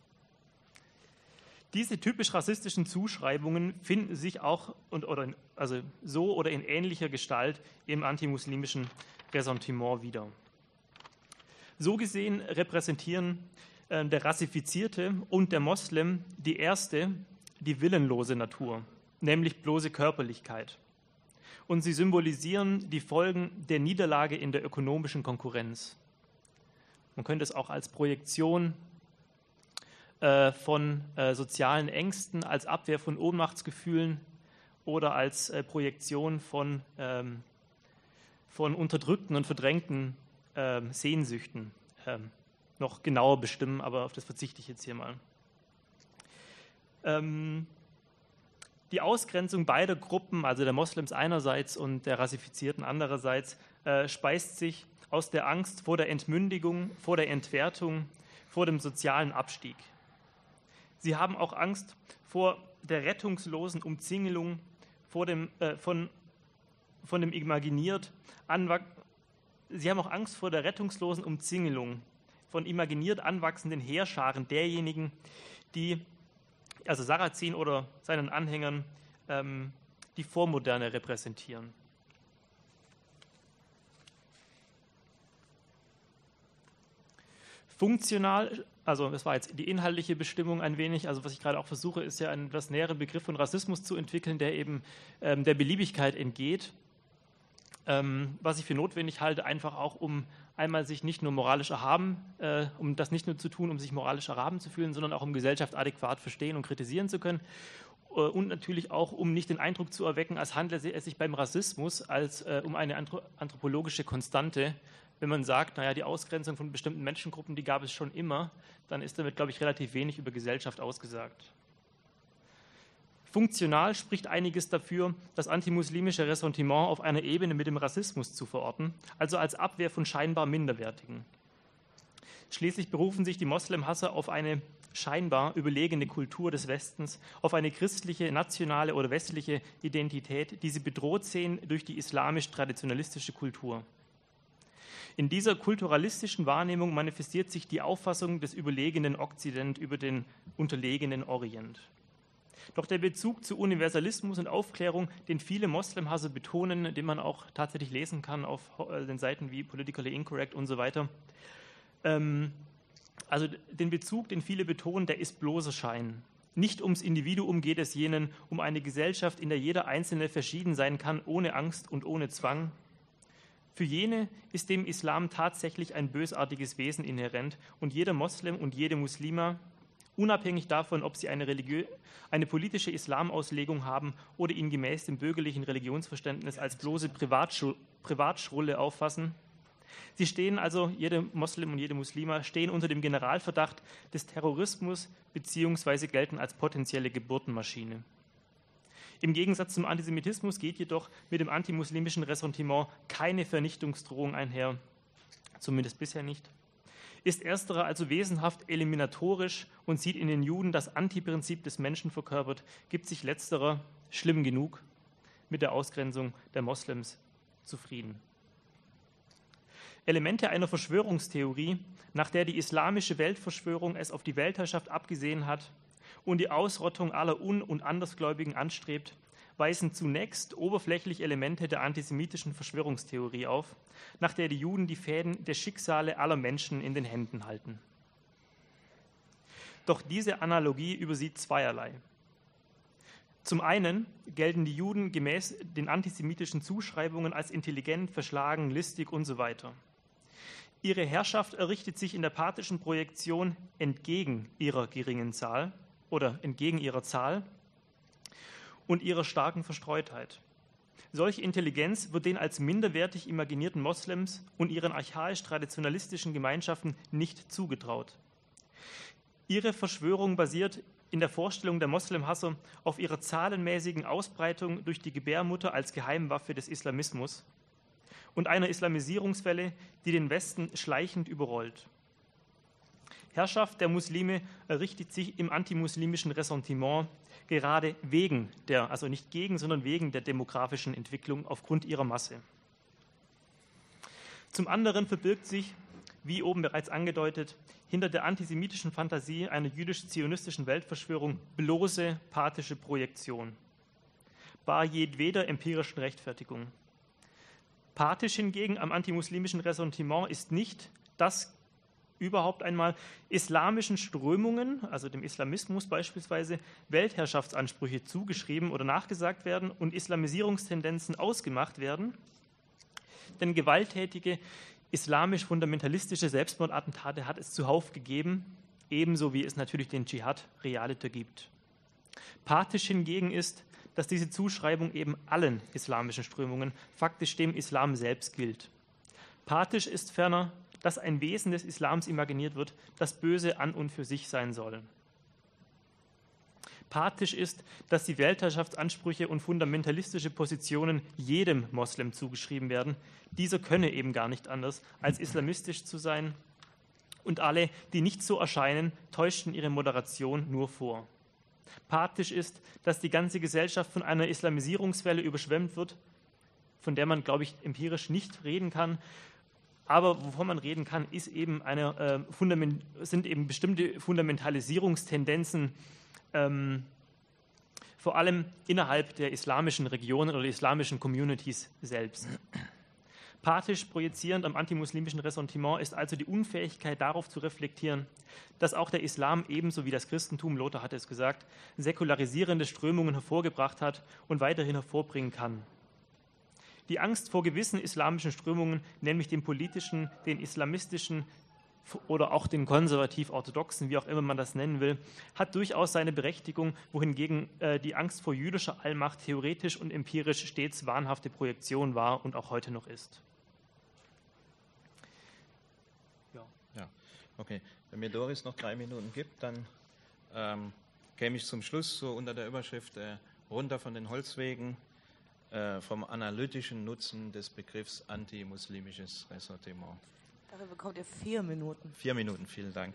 Diese typisch rassistischen Zuschreibungen finden sich auch und, oder in, also so oder in ähnlicher Gestalt im antimuslimischen Ressentiment wieder. So gesehen repräsentieren äh, der Rassifizierte und der Moslem die erste, die willenlose Natur, nämlich bloße Körperlichkeit. Und sie symbolisieren die Folgen der Niederlage in der ökonomischen Konkurrenz. Man könnte es auch als Projektion äh, von äh, sozialen Ängsten, als Abwehr von Ohnmachtsgefühlen oder als äh, Projektion von, ähm, von unterdrückten und verdrängten äh, Sehnsüchten äh, noch genauer bestimmen, aber auf das verzichte ich jetzt hier mal. Ähm, Die Ausgrenzung beider Gruppen, also der Moslems einerseits und der Rassifizierten andererseits, äh, speist sich aus der Angst vor der Entmündigung, vor der Entwertung, vor dem sozialen Abstieg. Sie haben auch Angst vor der rettungslosen Umzingelung, vor dem, äh, von, von dem imaginiert anwach- Sie haben auch Angst vor der rettungslosen Umzingelung von imaginiert anwachsenden Heerscharen derjenigen, die also Sarrazin oder seinen Anhängern, ähm, die Vormoderne repräsentieren. Funktional, also das war jetzt die inhaltliche Bestimmung ein wenig, also was ich gerade auch versuche, ist ja einen etwas näheren Begriff von Rassismus zu entwickeln, der eben ähm, der Beliebigkeit entgeht, ähm, was ich für notwendig halte, einfach auch um einmal sich nicht nur moralisch erhaben, äh, um das nicht nur zu tun, um sich moralisch erhaben zu fühlen, sondern auch um Gesellschaft adäquat verstehen und kritisieren zu können. Äh, und natürlich auch, um nicht den Eindruck zu erwecken, als handle es sich beim Rassismus als äh, um eine anthro- anthropologische Konstante. Wenn man sagt, naja, die Ausgrenzung von bestimmten Menschengruppen, die gab es schon immer, dann ist damit, glaube ich, relativ wenig über Gesellschaft ausgesagt. Funktional spricht einiges dafür, das antimuslimische Ressentiment auf einer Ebene mit dem Rassismus zu verorten, also als Abwehr von scheinbar Minderwertigen. Schließlich berufen sich die Moslemhasser auf eine scheinbar überlegene Kultur des Westens, auf eine christliche, nationale oder westliche Identität, die sie bedroht sehen durch die islamisch-traditionalistische Kultur. In dieser kulturalistischen Wahrnehmung manifestiert sich die Auffassung des überlegenen Okzident über den unterlegenen Orient. Doch der Bezug zu Universalismus und Aufklärung, den viele Moslemhasser betonen, den man auch tatsächlich lesen kann auf den Seiten wie Politically Incorrect und so weiter, ähm, also den Bezug, den viele betonen, der ist bloßer Schein. Nicht ums Individuum geht es jenen, um eine Gesellschaft, in der jeder Einzelne verschieden sein kann, ohne Angst und ohne Zwang. Für jene ist dem Islam tatsächlich ein bösartiges Wesen inhärent und jeder Moslem und jede Muslima, unabhängig davon, ob sie eine, religiö- eine politische Islamauslegung haben oder ihn gemäß dem bürgerlichen Religionsverständnis als bloße Privatschru- Privatschrulle auffassen. Sie stehen also, jede Moslem und jede Muslima, stehen unter dem Generalverdacht des Terrorismus bzw. gelten als potenzielle Geburtenmaschine. Im Gegensatz zum Antisemitismus geht jedoch mit dem antimuslimischen Ressentiment keine Vernichtungsdrohung einher, zumindest bisher nicht. Ist ersterer also wesenhaft eliminatorisch und sieht in den Juden das Antiprinzip des Menschen verkörpert, gibt sich letzterer, schlimm genug, mit der Ausgrenzung der Moslems zufrieden. Elemente einer Verschwörungstheorie, nach der die islamische Weltverschwörung es auf die Weltherrschaft abgesehen hat und die Ausrottung aller Un- und Andersgläubigen anstrebt, weisen zunächst oberflächlich Elemente der antisemitischen Verschwörungstheorie auf, nach der die Juden die Fäden der Schicksale aller Menschen in den Händen halten. Doch diese Analogie übersieht zweierlei. Zum einen gelten die Juden gemäß den antisemitischen Zuschreibungen als intelligent, verschlagen, listig und so weiter. Ihre Herrschaft errichtet sich in der pathischen Projektion entgegen ihrer geringen Zahl oder entgegen ihrer Zahl und ihrer starken Verstreutheit. Solche Intelligenz wird den als minderwertig imaginierten Moslems und ihren archaisch-traditionalistischen Gemeinschaften nicht zugetraut. Ihre Verschwörung basiert in der Vorstellung der Moslemhasser auf ihrer zahlenmäßigen Ausbreitung durch die Gebärmutter als Geheimwaffe des Islamismus und einer Islamisierungswelle, die den Westen schleichend überrollt. Herrschaft der Muslime errichtet sich im antimuslimischen Ressentiment gerade wegen der, also nicht gegen, sondern wegen der demografischen Entwicklung aufgrund ihrer Masse. Zum anderen verbirgt sich, wie oben bereits angedeutet, hinter der antisemitischen Fantasie einer jüdisch-zionistischen Weltverschwörung bloße pathische Projektion, bar jedweder empirischen Rechtfertigung. Pathisch hingegen am antimuslimischen Ressentiment ist nicht das überhaupt einmal islamischen Strömungen, also dem Islamismus beispielsweise, Weltherrschaftsansprüche zugeschrieben oder nachgesagt werden und Islamisierungstendenzen ausgemacht werden. Denn gewalttätige islamisch-fundamentalistische Selbstmordattentate hat es zuhauf gegeben, ebenso wie es natürlich den Dschihad realiter gibt. Pathisch hingegen ist, dass diese Zuschreibung eben allen islamischen Strömungen, faktisch dem Islam selbst gilt. Pathisch ist ferner, dass ein Wesen des Islams imaginiert wird, das böse an und für sich sein soll. Pathisch ist, dass die Weltherrschaftsansprüche und fundamentalistische Positionen jedem Moslem zugeschrieben werden. Dieser könne eben gar nicht anders, als islamistisch zu sein. Und alle, die nicht so erscheinen, täuschten ihre Moderation nur vor. Pathisch ist, dass die ganze Gesellschaft von einer Islamisierungswelle überschwemmt wird, von der man, glaube ich, empirisch nicht reden kann. Aber wovon man reden kann, ist eben eine, äh, Fundament, sind eben bestimmte Fundamentalisierungstendenzen, ähm, vor allem innerhalb der islamischen Regionen oder islamischen Communities selbst. Pathisch projizierend am antimuslimischen Ressentiment ist also die Unfähigkeit, darauf zu reflektieren, dass auch der Islam ebenso wie das Christentum, Lothar hatte es gesagt, säkularisierende Strömungen hervorgebracht hat und weiterhin hervorbringen kann. Die Angst vor gewissen islamischen Strömungen, nämlich den politischen, den islamistischen oder auch den konservativ-orthodoxen, wie auch immer man das nennen will, hat durchaus seine Berechtigung, wohingegen äh, die Angst vor jüdischer Allmacht theoretisch und empirisch stets wahnhafte Projektion war und auch heute noch ist. Ja, ja. Okay. Wenn mir Doris noch drei Minuten gibt, dann ähm, käme ich zum Schluss so unter der Überschrift äh, runter von den Holzwegen äh, vom analytischen Nutzen des Begriffs antimuslimisches Ressentiment. Dafür bekommt ihr vier Minuten. Vier Minuten, vielen Dank.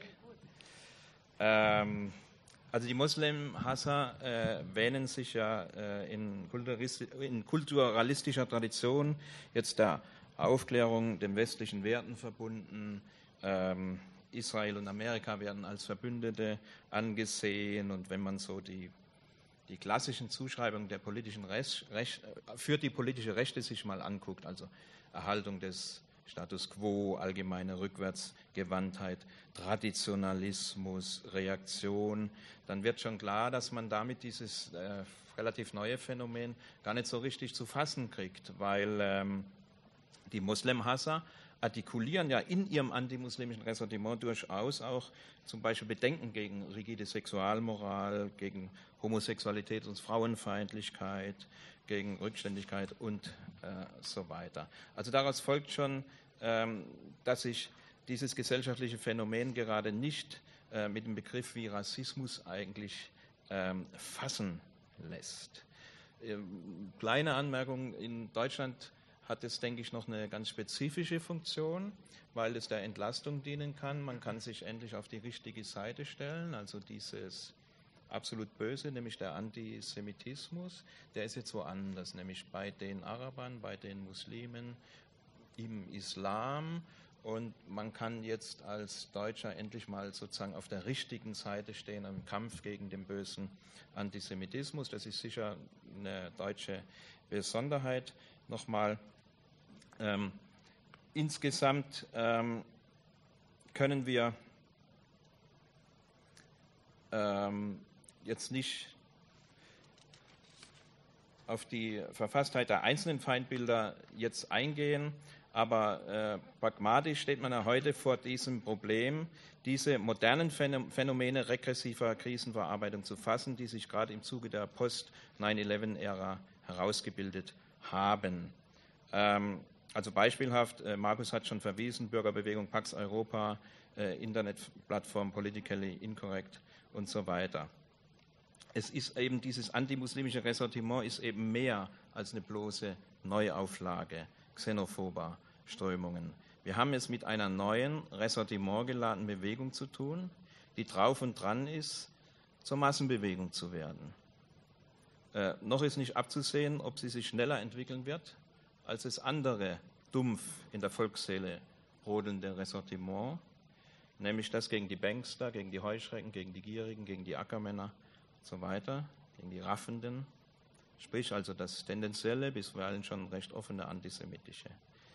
Ähm, also die Muslimhasser äh, wähnen sich ja äh, in, in kulturalistischer Tradition jetzt der Aufklärung, den westlichen Werten verbunden. Ähm, Israel und Amerika werden als Verbündete angesehen und wenn man so die, die klassischen Zuschreibungen der politischen Recht, Recht, für die politische Rechte sich mal anguckt, also Erhaltung des Status quo, allgemeine Rückwärtsgewandtheit, Traditionalismus, Reaktion, dann wird schon klar, dass man damit dieses äh, relativ neue Phänomen gar nicht so richtig zu fassen kriegt, weil ähm, die Muslimhasser artikulieren ja in ihrem antimuslimischen Ressentiment durchaus auch zum Beispiel Bedenken gegen rigide Sexualmoral, gegen Homosexualität und Frauenfeindlichkeit, gegen Rückständigkeit und äh, so weiter. Also daraus folgt schon, ähm, dass sich dieses gesellschaftliche Phänomen gerade nicht äh, mit dem Begriff wie Rassismus eigentlich ähm, fassen lässt. Ähm, kleine Anmerkung, in Deutschland hat es, denke ich, noch eine ganz spezifische Funktion, weil es der Entlastung dienen kann. Man kann sich endlich auf die richtige Seite stellen, also dieses absolut Böse, nämlich der Antisemitismus, der ist jetzt woanders, nämlich bei den Arabern, bei den Muslimen, im Islam. Und man kann jetzt als Deutscher endlich mal sozusagen auf der richtigen Seite stehen im Kampf gegen den bösen Antisemitismus. Das ist sicher eine deutsche Besonderheit. Nochmal, ähm, insgesamt ähm, können wir ähm, jetzt nicht auf die Verfasstheit der einzelnen Feindbilder jetzt eingehen, aber äh, pragmatisch steht man ja heute vor diesem Problem, diese modernen Phänomene regressiver Krisenverarbeitung zu fassen, die sich gerade im Zuge der Post-neun elf Ära herausgebildet haben. Ähm, also beispielhaft, äh, Markus hat schon verwiesen, Bürgerbewegung Pax Europa, äh, Internetplattform Politically Incorrect und so weiter. Es ist eben dieses antimuslimische Ressentiment ist eben mehr als eine bloße Neuauflage xenophober Strömungen. Wir haben es mit einer neuen, ressentimentgeladenen Bewegung zu tun, die drauf und dran ist, zur Massenbewegung zu werden. Äh, noch ist nicht abzusehen, ob sie sich schneller entwickeln wird, als das andere dumpf in der Volksseele brodelnde Ressentiment, nämlich das gegen die Bankster, gegen die Heuschrecken, gegen die Gierigen, gegen die Ackermänner und so weiter, gegen die Raffenden, sprich also das tendenzielle, bisweilen schon recht offene antisemitische.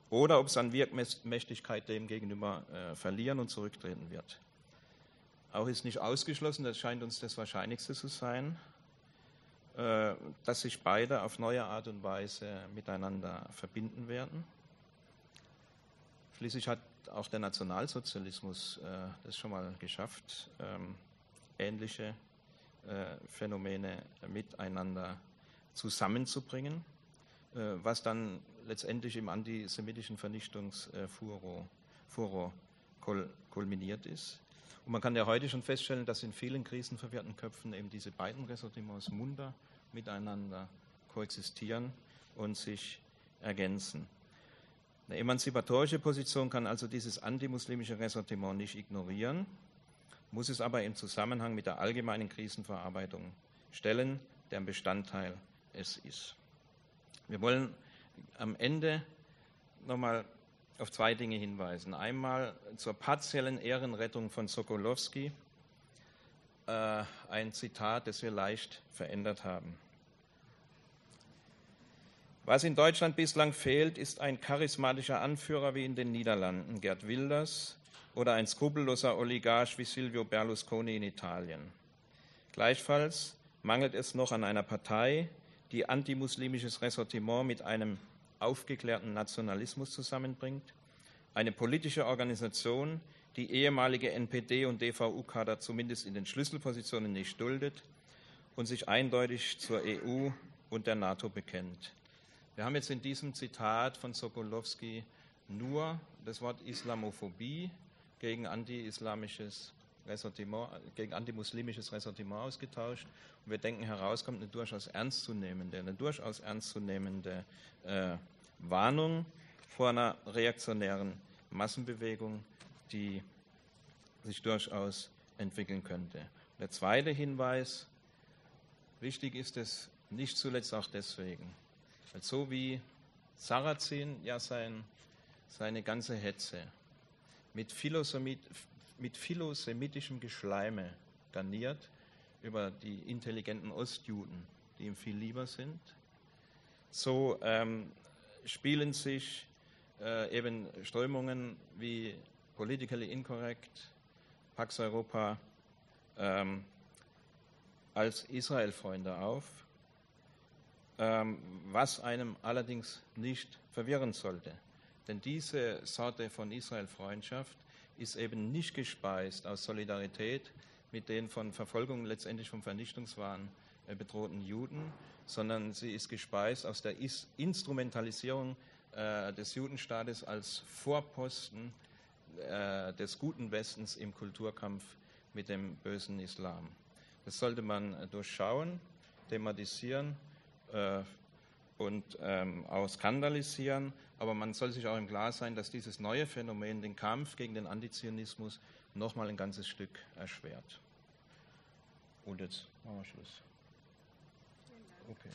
oder ob es an Wirkmächtigkeit dem gegenüber äh, verlieren und zurücktreten wird. Auch ist nicht ausgeschlossen, das scheint uns das Wahrscheinlichste zu sein, äh, dass sich beide auf neue Art und Weise miteinander verbinden werden. Schließlich hat auch der Nationalsozialismus äh, das schon mal geschafft, ähm, ähnliche äh, Phänomene miteinander zusammenzubringen, äh, was dann letztendlich im antisemitischen Vernichtungsfuror Furor kulminiert ist. Und man kann ja heute schon feststellen, dass in vielen krisenverwirrten Köpfen eben diese beiden Ressentiments munter miteinander koexistieren und sich ergänzen. Eine emanzipatorische Position kann also dieses antimuslimische Ressentiment nicht ignorieren, muss es aber im Zusammenhang mit der allgemeinen Krisenverarbeitung stellen, deren Bestandteil es ist. Wir wollen am Ende nochmal auf zwei Dinge hinweisen. Einmal zur partiellen Ehrenrettung von Sokolowski, äh, ein Zitat, das wir leicht verändert haben. Was in Deutschland bislang fehlt, ist ein charismatischer Anführer wie in den Niederlanden, Geert Wilders, oder ein skrupelloser Oligarch wie Silvio Berlusconi in Italien. Gleichfalls mangelt es noch an einer Partei, die antimuslimisches Ressentiment mit einem aufgeklärten Nationalismus zusammenbringt, eine politische Organisation, die ehemalige N P D- und D V U-Kader zumindest in den Schlüsselpositionen nicht duldet und sich eindeutig zur E U und der NATO bekennt. Wir haben jetzt in diesem Zitat von Sokolowski nur das Wort Islamophobie gegen anti-islamisches Ressentiment, gegen antimuslimisches Ressentiment ausgetauscht. Und wir denken, heraus kommt eine durchaus ernstzunehmende, eine durchaus ernstzunehmende äh, Warnung vor einer reaktionären Massenbewegung, die sich durchaus entwickeln könnte. Der zweite Hinweis, wichtig ist es nicht zuletzt auch deswegen, weil so wie Sarrazin ja sein, seine ganze Hetze mit, Philosemit, mit philosemitischem Geschleime garniert über die intelligenten Ostjuden, die ihm viel lieber sind, so ähm, spielen sich äh, eben Strömungen wie Politically Incorrect, Pax Europa ähm, als Israel-Freunde auf, ähm, was einem allerdings nicht verwirren sollte. Denn diese Sorte von Israel-Freundschaft ist eben nicht gespeist aus Solidarität mit den von Verfolgung, letztendlich vom Vernichtungswahn äh, bedrohten Juden, sondern sie ist gespeist aus der Is- Instrumentalisierung äh, des Judenstaates als Vorposten äh, des guten Westens im Kulturkampf mit dem bösen Islam. Das sollte man äh, durchschauen, thematisieren äh, und ähm, auch skandalisieren, aber man soll sich auch im Klaren sein, dass dieses neue Phänomen den Kampf gegen den Antizionismus nochmal ein ganzes Stück erschwert. Und jetzt machen wir Schluss. Okay.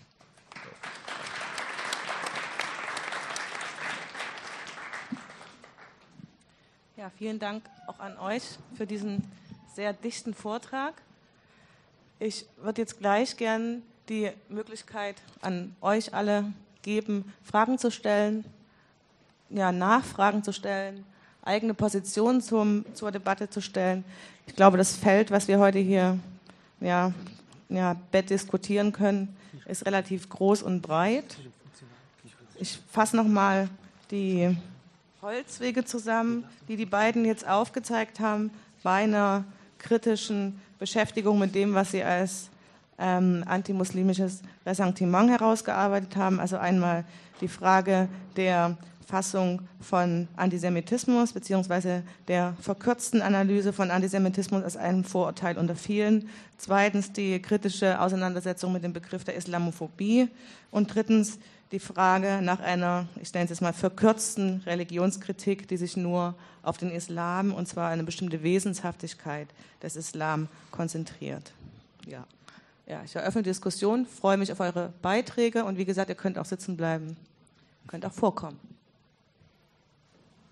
Ja, vielen Dank auch an euch für diesen sehr dichten Vortrag. Ich würde jetzt gleich gern die Möglichkeit an euch alle geben, Fragen zu stellen, ja, Nachfragen zu stellen, eigene Positionen zum, zur Debatte zu stellen. Ich glaube, das Feld, was wir heute hier ja, ja, diskutieren können, ist relativ groß und breit. Ich fasse nochmal die Holzwege zusammen, die die beiden jetzt aufgezeigt haben, bei einer kritischen Beschäftigung mit dem, was sie als ähm, antimuslimisches Ressentiment herausgearbeitet haben. Also einmal die Frage der Fassung von Antisemitismus beziehungsweise der verkürzten Analyse von Antisemitismus als einem Vorurteil unter vielen. Zweitens die kritische Auseinandersetzung mit dem Begriff der Islamophobie. Und drittens die Frage nach einer, ich nenne es jetzt mal, verkürzten Religionskritik, die sich nur auf den Islam und zwar eine bestimmte Wesenshaftigkeit des Islam konzentriert. Ja. Ja, ich eröffne die Diskussion, freue mich auf eure Beiträge und wie gesagt, ihr könnt auch sitzen bleiben, könnt auch vorkommen.